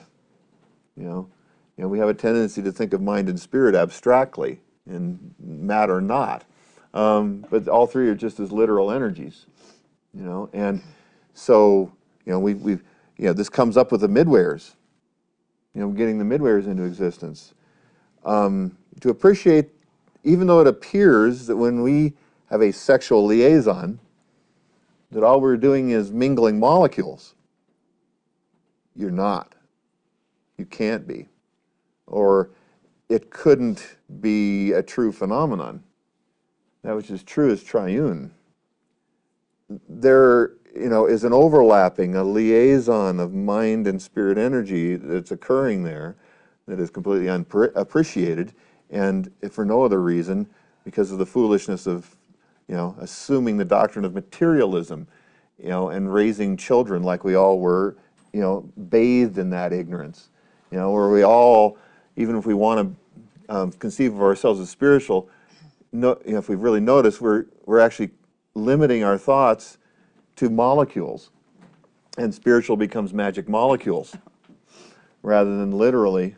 we have a tendency to think of mind and spirit abstractly and matter not, but all three are just as literal energies, and so this comes up with the midwares, getting the midwares into existence, to appreciate, even though it appears that when we have a sexual liaison, that all we're doing is mingling molecules. You're not. You can't be. Or it couldn't be a true phenomenon. That which is true is triune. There, is an overlapping, a liaison of mind and spirit energy that's occurring there that is completely unappreciated, and if for no other reason, because of the foolishness of, assuming the doctrine of materialism, and raising children like we all were, bathed in that ignorance, where we all, even if we want to conceive of ourselves as spiritual, if we've really noticed, we're actually limiting our thoughts to molecules, and spiritual becomes magic molecules rather than literally,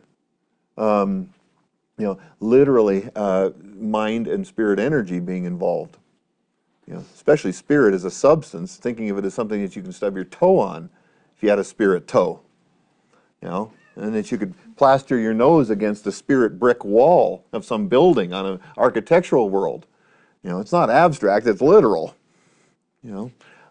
mind and spirit energy being involved. Especially spirit as a substance, thinking of it as something that you can stub your toe on if you had a spirit toe, and that you could plaster your nose against a spirit brick wall of some building on an architectural world. It's not abstract, it's literal. And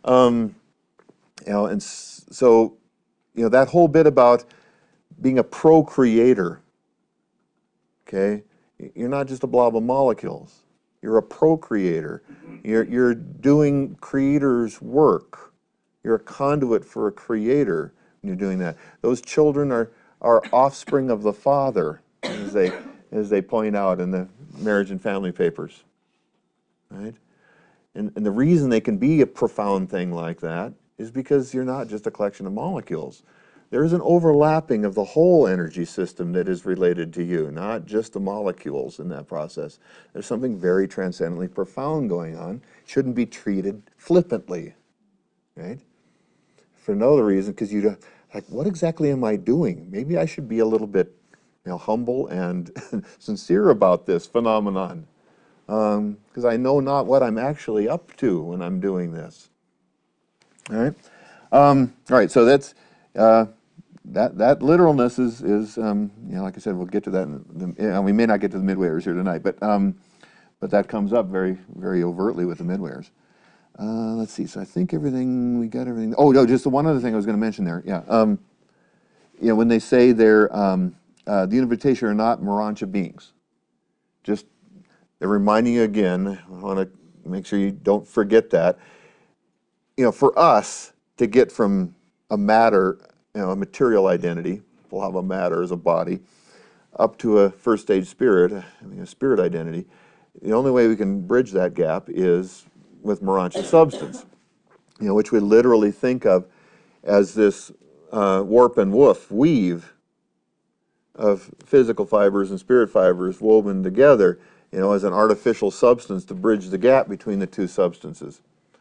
so, that whole bit about being a procreator, okay? You're not just a blob of molecules. You're a procreator. You're doing creator's work. You're a conduit for a creator when you're doing that. Those children are offspring of the Father, as they point out in the Marriage and Family Papers, right? And the reason they can be a profound thing like that is because you're not just a collection of molecules. There is an overlapping of the whole energy system that is related to you, not just the molecules in that process. There's something very transcendently profound going on. It shouldn't be treated flippantly, right? For no other reason, because you're like, what exactly am I doing? Maybe I should be a little bit humble and sincere about this phenomenon. because I know not what I'm actually up to when I'm doing this. All right. All right. So that's that literalness is like I said, we'll get to that. We may not get to the midwayers here tonight, but that comes up very very overtly with the midwayers. Let's see. So I think we got everything. Oh no, just the one other thing I was going to mention there. Yeah. When they say they're the Unification are not Morontia beings, just they're reminding you again. I want to make sure you don't forget that. For us to get from a matter, a material identity, we'll have a matter as a body, up to a first stage spirit, a spirit identity, the only way we can bridge that gap is with Morontia substance, which we literally think of as this warp and woof, weave of physical fibers and spirit fibers woven together, as an artificial substance to bridge the gap between the two substances.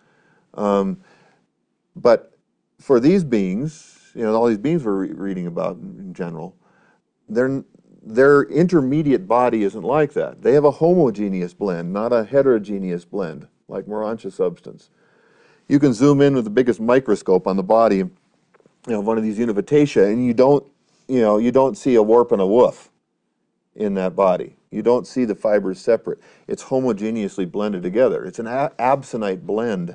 But for these beings, all these beings we're reading about in general, their intermediate body isn't like that. They have a homogeneous blend, not a heterogeneous blend, like Morontia substance. You can zoom in with the biggest microscope on the body of one of these Unificatia, and you don't see a warp and a woof in that body. You don't see the fibers separate. It's homogeneously blended together. It's an absonite blend.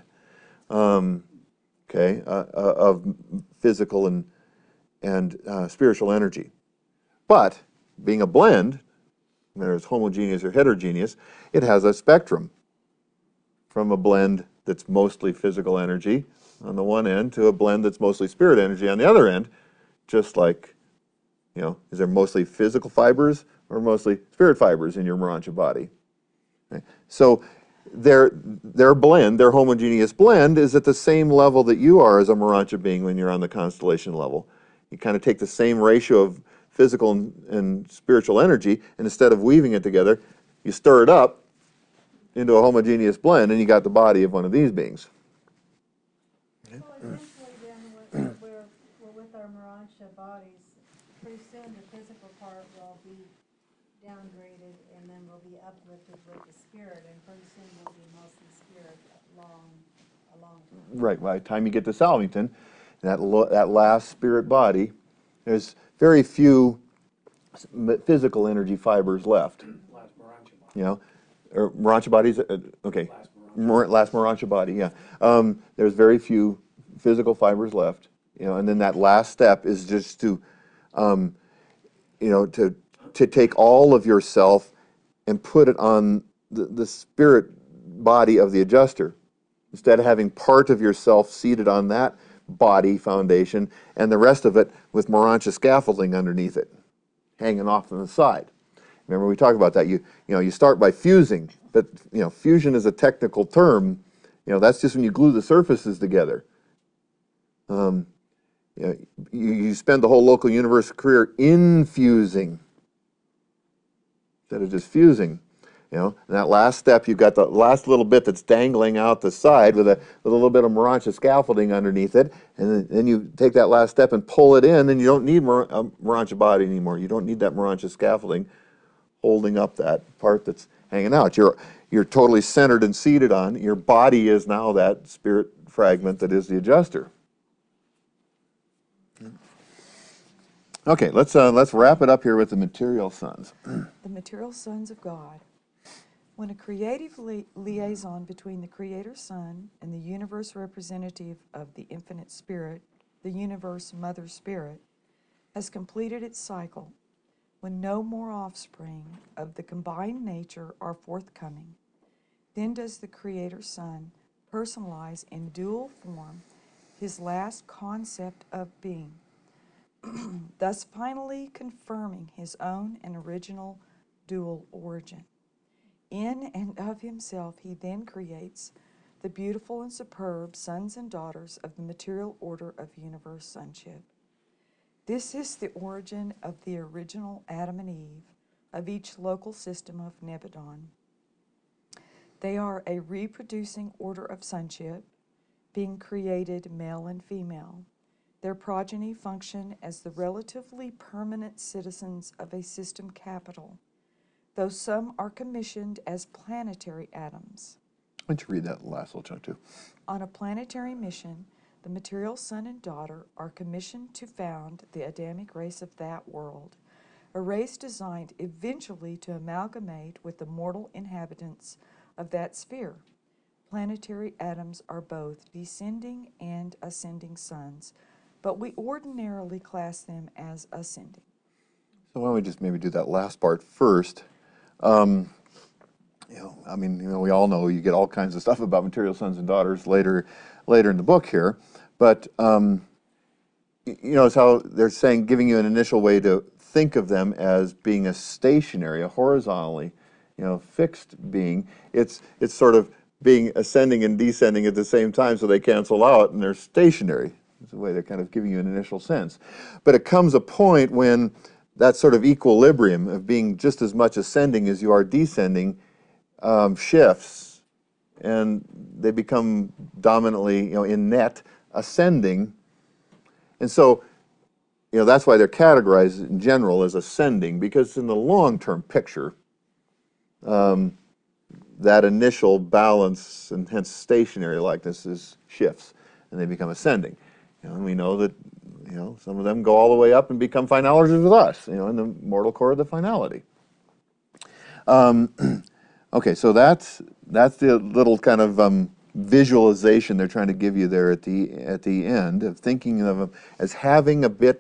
Of physical and spiritual energy. But being a blend, whether it's homogeneous or heterogeneous, it has a spectrum from a blend that's mostly physical energy on the one end to a blend that's mostly spirit energy on the other end, just like, is there mostly physical fibers or mostly spirit fibers in your Morontia body? Okay. So their blend, their homogeneous blend, is at the same level that you are as a Morontia being when you're on the constellation level. You kind of take the same ratio of physical and spiritual energy, and instead of weaving it together, you stir it up into a homogeneous blend, and you got the body of one of these beings.
So essentially then, we're with our Morontia bodies, pretty soon the physical part will be downgraded, and then we'll be uplifted with the spirit, and pretty soon we'll be mostly spirit a long time.
Right. By the time you get to Salvington, that last spirit body, there's very few physical energy fibers left.
Last Morontia body.
Or Morontia bodies. Okay. Last Morontia body. Yeah. There's very few physical fibers left. And then that last step is just to, to take all of yourself and put it on the spirit body of the adjuster. Instead of having part of yourself seated on that body foundation and the rest of it with Morontia scaffolding underneath it, hanging off on the side. Remember we talked about that. You start by fusing, but fusion is a technical term. That's just when you glue the surfaces together. You spend the whole local universe career infusing instead of just fusing. And that last step, you've got the last little bit that's dangling out the side with a little bit of Morontia scaffolding underneath it, and then you take that last step and pull it in, and you don't need a Morontia body anymore. You don't need that Morontia scaffolding holding up that part that's hanging out. You're totally centered and seated on. Your body is now that spirit fragment that is the adjuster. Okay, let's wrap it up here with the material sons.
The material sons of God. When a creative liaison between the Creator Son and the universe representative of the infinite spirit, the universe mother spirit, has completed its cycle, when no more offspring of the combined nature are forthcoming, then does the Creator Son personalize in dual form his last concept of being, thus finally confirming his own and original dual origin. In and of himself, he then creates the beautiful and superb sons and daughters of the material order of universe sonship. This is the origin of the original Adam and Eve of each local system of Nebadon. They are a reproducing order of sonship, being created male and female. Their progeny function as the relatively permanent citizens of a system capital. though some are commissioned as planetary atoms.
Why don't you read that last little chunk too?
On a planetary mission, the material son and daughter are commissioned to found the Adamic race of that world, a race designed eventually to amalgamate with the mortal inhabitants of that sphere. Planetary atoms are both descending and ascending sons, but we ordinarily class them as ascending.
So why don't we just maybe do that last part first? We all know you get all kinds of stuff about material sons and daughters later in the book here, but it's how they're saying, giving you an initial way to think of them as being a stationary, a horizontally, fixed being. It's sort of being ascending and descending at the same time, so they cancel out and they're stationary. It's the way they're kind of giving you an initial sense. But it comes a point when that sort of equilibrium of being just as much ascending as you are descending shifts, and they become dominantly, in net, ascending. And so, that's why they're categorized in general as ascending, because in the long-term picture, that initial balance and hence stationary likeness shifts, and they become ascending. And we know that, some of them go all the way up and become finalities with us, in the mortal core of the finality. Okay, so that's the little kind of visualization they're trying to give you there at the end, of thinking of them as having a bit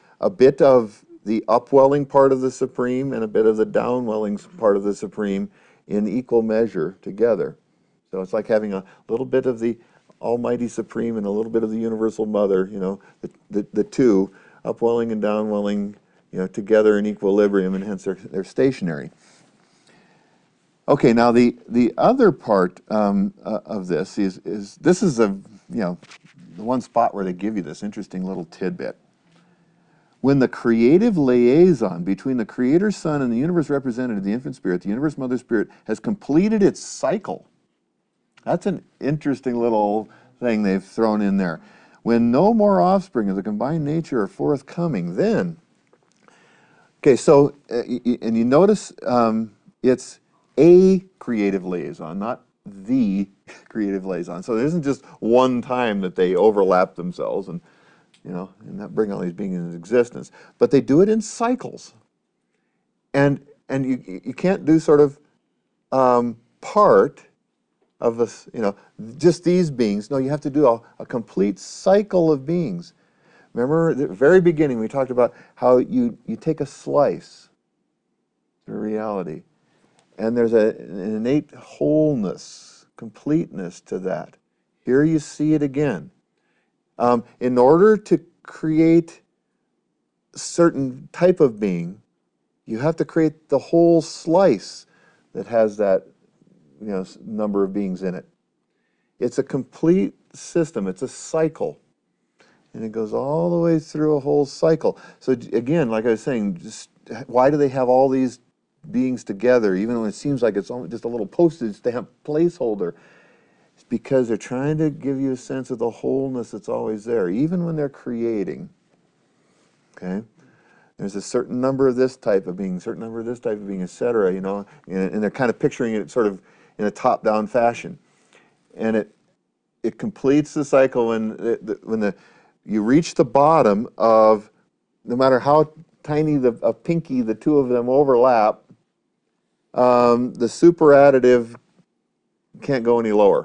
of the upwelling part of the Supreme and a bit of the downwelling part of the Supreme in equal measure together. So it's like having a little bit of the Almighty Supreme and a little bit of the Universal Mother, the two, upwelling and downwelling, together in equilibrium, and hence they're stationary. Okay, now the other part of this is the one spot where they give you this interesting little tidbit. When the creative liaison between the Creator Son and the universe representative, the infant spirit, the universe mother spirit, has completed its cycle. That's an interesting little thing they've thrown in there. When no more offspring of the combined nature are forthcoming, then, okay, so, and you notice it's a creative liaison, not the creative liaison. So there isn't just one time that they overlap themselves and that bring all these beings into existence, but they do it in cycles. And you can't do sort of part of this, just these beings. No, you have to do a complete cycle of beings. Remember at the very beginning we talked about how you take a slice through reality, and there's an innate wholeness, completeness to that. Here you see it again. In order to create a certain type of being, you have to create the whole slice that has that number of beings in it. It's a complete system. It's a cycle. And it goes all the way through a whole cycle. So again, like I was saying, just why do they have all these beings together, even when it seems like it's only just a little postage stamp placeholder? It's because they're trying to give you a sense of the wholeness that's always there, even when they're creating. Okay? There's a certain number of this type of being, certain number of this type of being, etc. And they're kind of picturing it sort of in a top-down fashion. And it completes the cycle when you reach the bottom of, no matter how tiny a pinky the two of them overlap, the superadditive can't go any lower.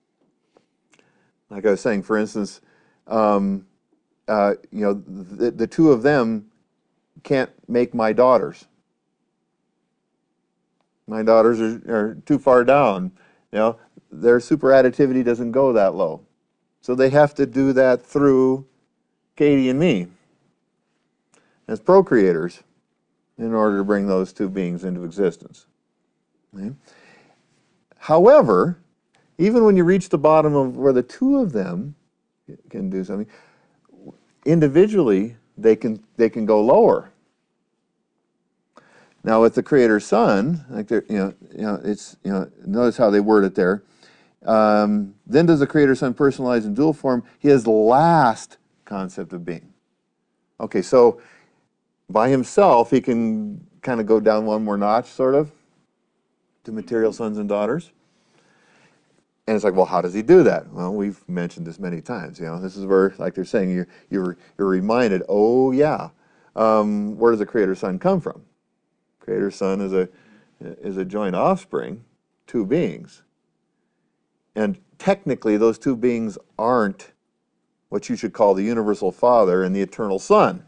Like I was saying, for instance, the two of them can't make my daughters. My daughters are too far down. Their superadditivity doesn't go that low. So they have to do that through Katie and me as procreators in order to bring those two beings into existence. Okay? However, even when you reach the bottom of where the two of them can do something, individually they can go lower. Now with the Creator Son, like notice how they word it there. Then does the Creator Son personalize in dual form his last concept of being. Okay, so by himself, he can kind of go down one more notch, sort of, to material sons and daughters. And it's like, well, how does he do that? Well, we've mentioned this many times. This is where, like they're saying, you're reminded. Oh yeah, where does the Creator Son come from? Creator Son is a joint offspring, two beings, and technically those two beings aren't what you should call the universal Father and the eternal Son.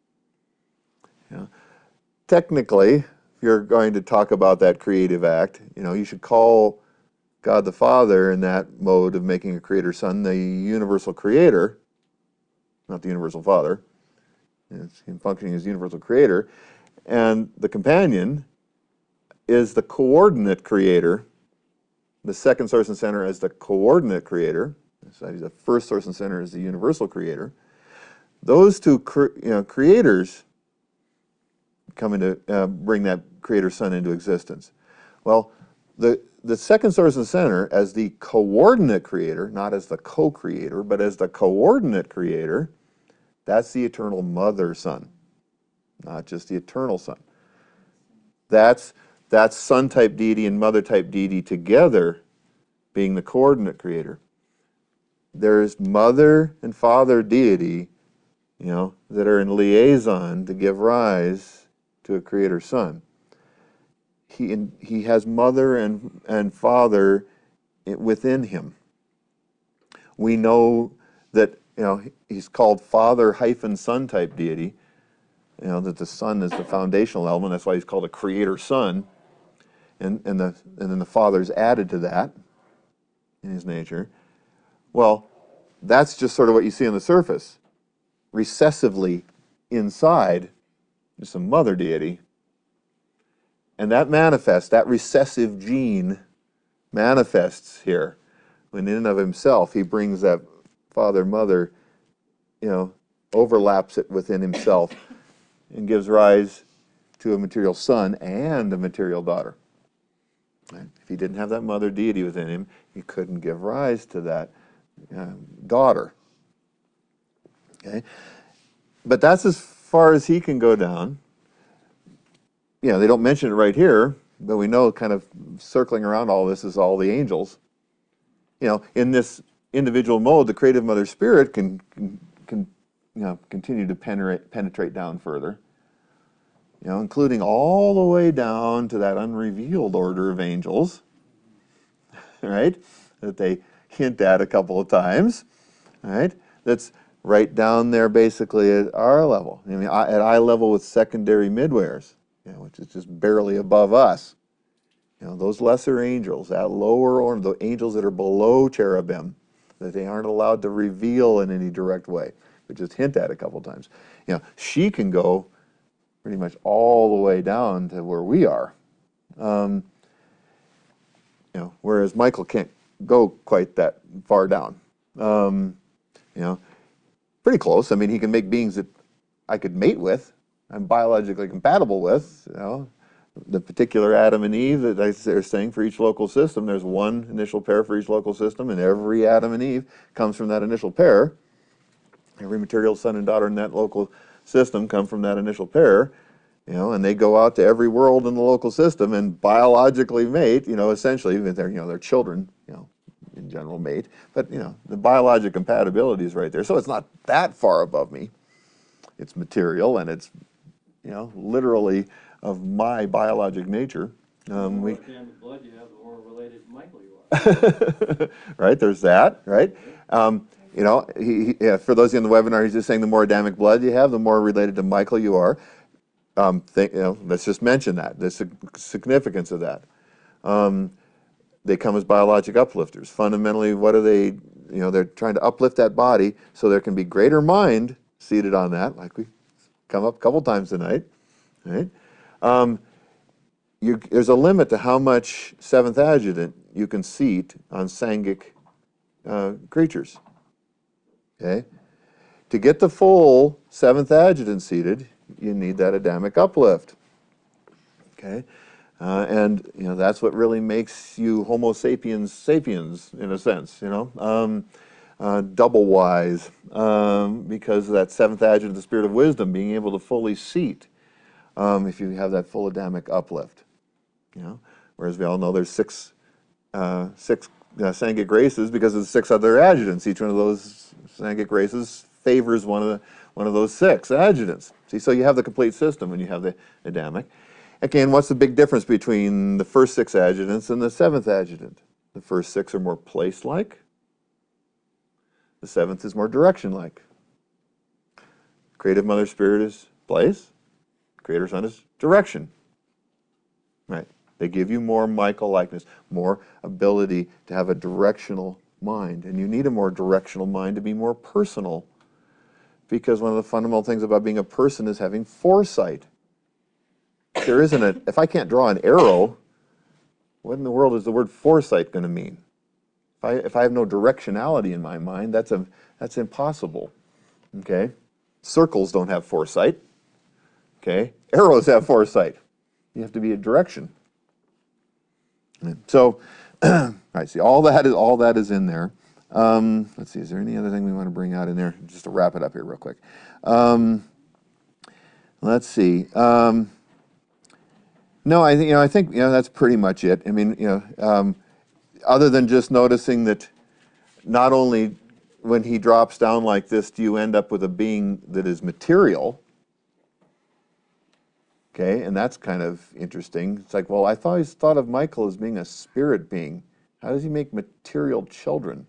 Technically, if you're going to talk about that creative act, you should call God the Father in that mode of making a Creator Son the universal Creator, not the universal Father. It's him functioning as universal Creator. And the companion is the coordinate Creator, the second source and center as the coordinate Creator. So the first source and center is the universal Creator. Those two creators come into bring that Creator Son into existence. Well, the second source and center as the coordinate Creator, not as the co-creator, but as the coordinate Creator, that's the eternal Mother Son, not just the eternal Son. That's Son-type deity and Mother-type deity together being the coordinate Creator. There's Mother and Father deity, that are in liaison to give rise to a Creator Son. He has Mother and Father within him. We know that he's called Father-Son type deity. That the Son is the foundational element. That's why he's called a Creator Son, and then the Father's added to that in his nature. Well, that's just sort of what you see on the surface. Recessively inside is some Mother deity. And that manifests, that recessive gene manifests here. When in and of himself, he brings that Father-Mother, overlaps it within himself and gives rise to a material son and a material daughter. Right? If he didn't have that Mother deity within him, he couldn't give rise to that daughter. Okay? But that's as far as he can go down. They don't mention it right here, but we know kind of circling around all this is all the angels. In this individual mode, the creative Mother Spirit can continue to penetrate down further, including all the way down to that unrevealed order of angels, right, that they hint at a couple of times, right, that's right down there basically at our level, at eye level with secondary midwares, which is just barely above us. Those lesser angels, that lower order, the angels that are below cherubim, that they aren't allowed to reveal in any direct way, but just hint at a couple times. She can go pretty much all the way down to where we are. Whereas Michael can't go quite that far down. Pretty close. He can make beings that I could mate with, I'm biologically compatible with, the particular Adam and Eve that they're saying for each local system, there's one initial pair for each local system, and every Adam and Eve comes from that initial pair. Every material son and daughter in that local system come from that initial pair, and they go out to every world in the local system and biologically mate, essentially, their children, in general mate, but, the biologic compatibility is right there. So it's not that far above me. It's material, and it's, literally of my biologic nature.
The more Adamic blood you have, the more related to Michael you are.
Right, there's that, right? For those in the webinar, he's just saying the more Adamic blood you have, the more related to Michael you are. Let's just mention that, the significance of that. They come as biologic uplifters. Fundamentally, what are they? They're trying to uplift that body so there can be greater mind seated on that, like we come up a couple times tonight, right? There's a limit to how much seventh adjutant you can seat on Sangic creatures. Okay, to get the full seventh adjutant seated, you need that Adamic uplift. Okay, and that's what really makes you Homo sapiens sapiens in a sense. Double wise, because of that seventh adjutant, the spirit of wisdom, being able to fully seat if you have that full Adamic uplift. You know, whereas we all know there's six Sangha graces because of the 6 other adjutants. Each one of those Sangha graces favors one of those 6 adjutants. See, so you have the complete system when you have the Adamic. Again, what's the big difference between the first 6 adjutants and the 7th adjutant? The first 6 are more place-like. The 7th is more direction-like. Creative Mother Spirit is place. Creator Son is direction. Right? They give you more Michael likeness, more ability to have a directional mind. And you need a more directional mind to be more personal. Because one of the fundamental things about being a person is having foresight. There isn't a, if I can't draw an arrow, what in the world is the word foresight going to mean? If I have no directionality in my mind, that's impossible. Okay? Circles don't have foresight. Okay? Arrows have foresight. You have to be a direction. So, all right, see, all that is in there. Let's see, is there any other thing we want to bring out in there? Just to wrap it up here real quick. Let's see. No, I think that's pretty much it. I mean, other than just noticing that not only when he drops down like this do you end up with a being that is material. Okay, and that's kind of interesting. It's like, well, I always thought of Michael as being a spirit being. How does he make material children?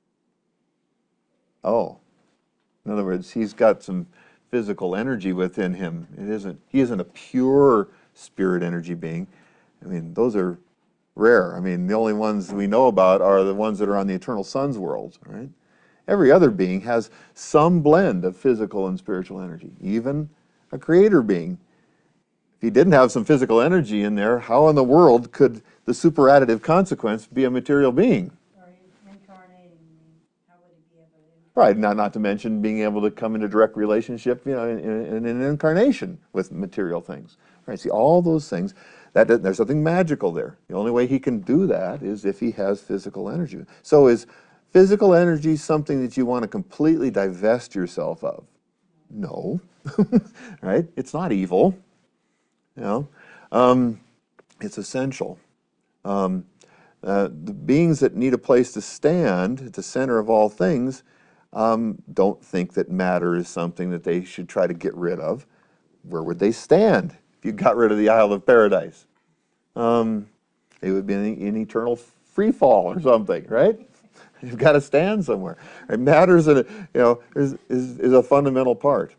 Oh, in other words, he's got some physical energy within him. He isn't a pure spirit energy being. I mean, those are rare. I mean, the only ones we know about are the ones that are on the Eternal Son's world, right? Every other being has some blend of physical and spiritual energy, even a creator being. If he didn't have some physical energy in there, how in the world could the superadditive consequence be a material being?
Or incarnating, how would he be able to?
Right, not to mention being able to come into direct relationship, in an incarnation with material things. Right, see, all those things, there's something magical there. The only way he can do that is if he has physical energy. So is physical energy something that you want to completely divest yourself of? No, right? It's not evil. It's essential. The beings that need a place to stand at the center of all things don't think that matter is something that they should try to get rid of. Where would they stand if you got rid of the Isle of Paradise? They would be in eternal free fall or something, right? You've got to stand somewhere. Right? Matters is a fundamental part.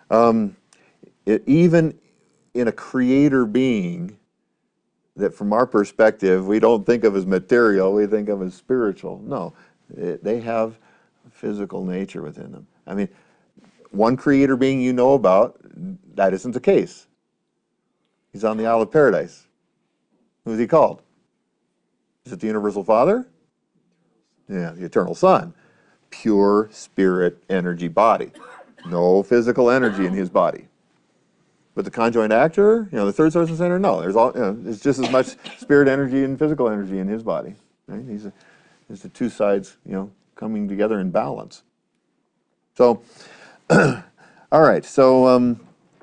Even in a creator being that from our perspective we don't think of as material, we think of as spiritual. No, they have a physical nature within them. I mean, one creator being you know about, that isn't the case. He's on the Isle of Paradise. Who's he called? Is it the Universal Father? Yeah, the Eternal Son. Pure spirit energy body. No physical energy in his body. But the conjoined actor, the third source and center, no. There's it's just as much spirit energy and physical energy in his body. Right? It's the two sides, coming together in balance. So, all right. So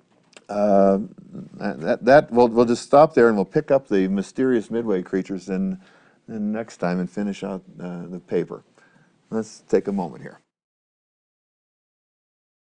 we'll just stop there and we'll pick up the mysterious midway creatures then next time and finish out the paper. Let's take a moment here.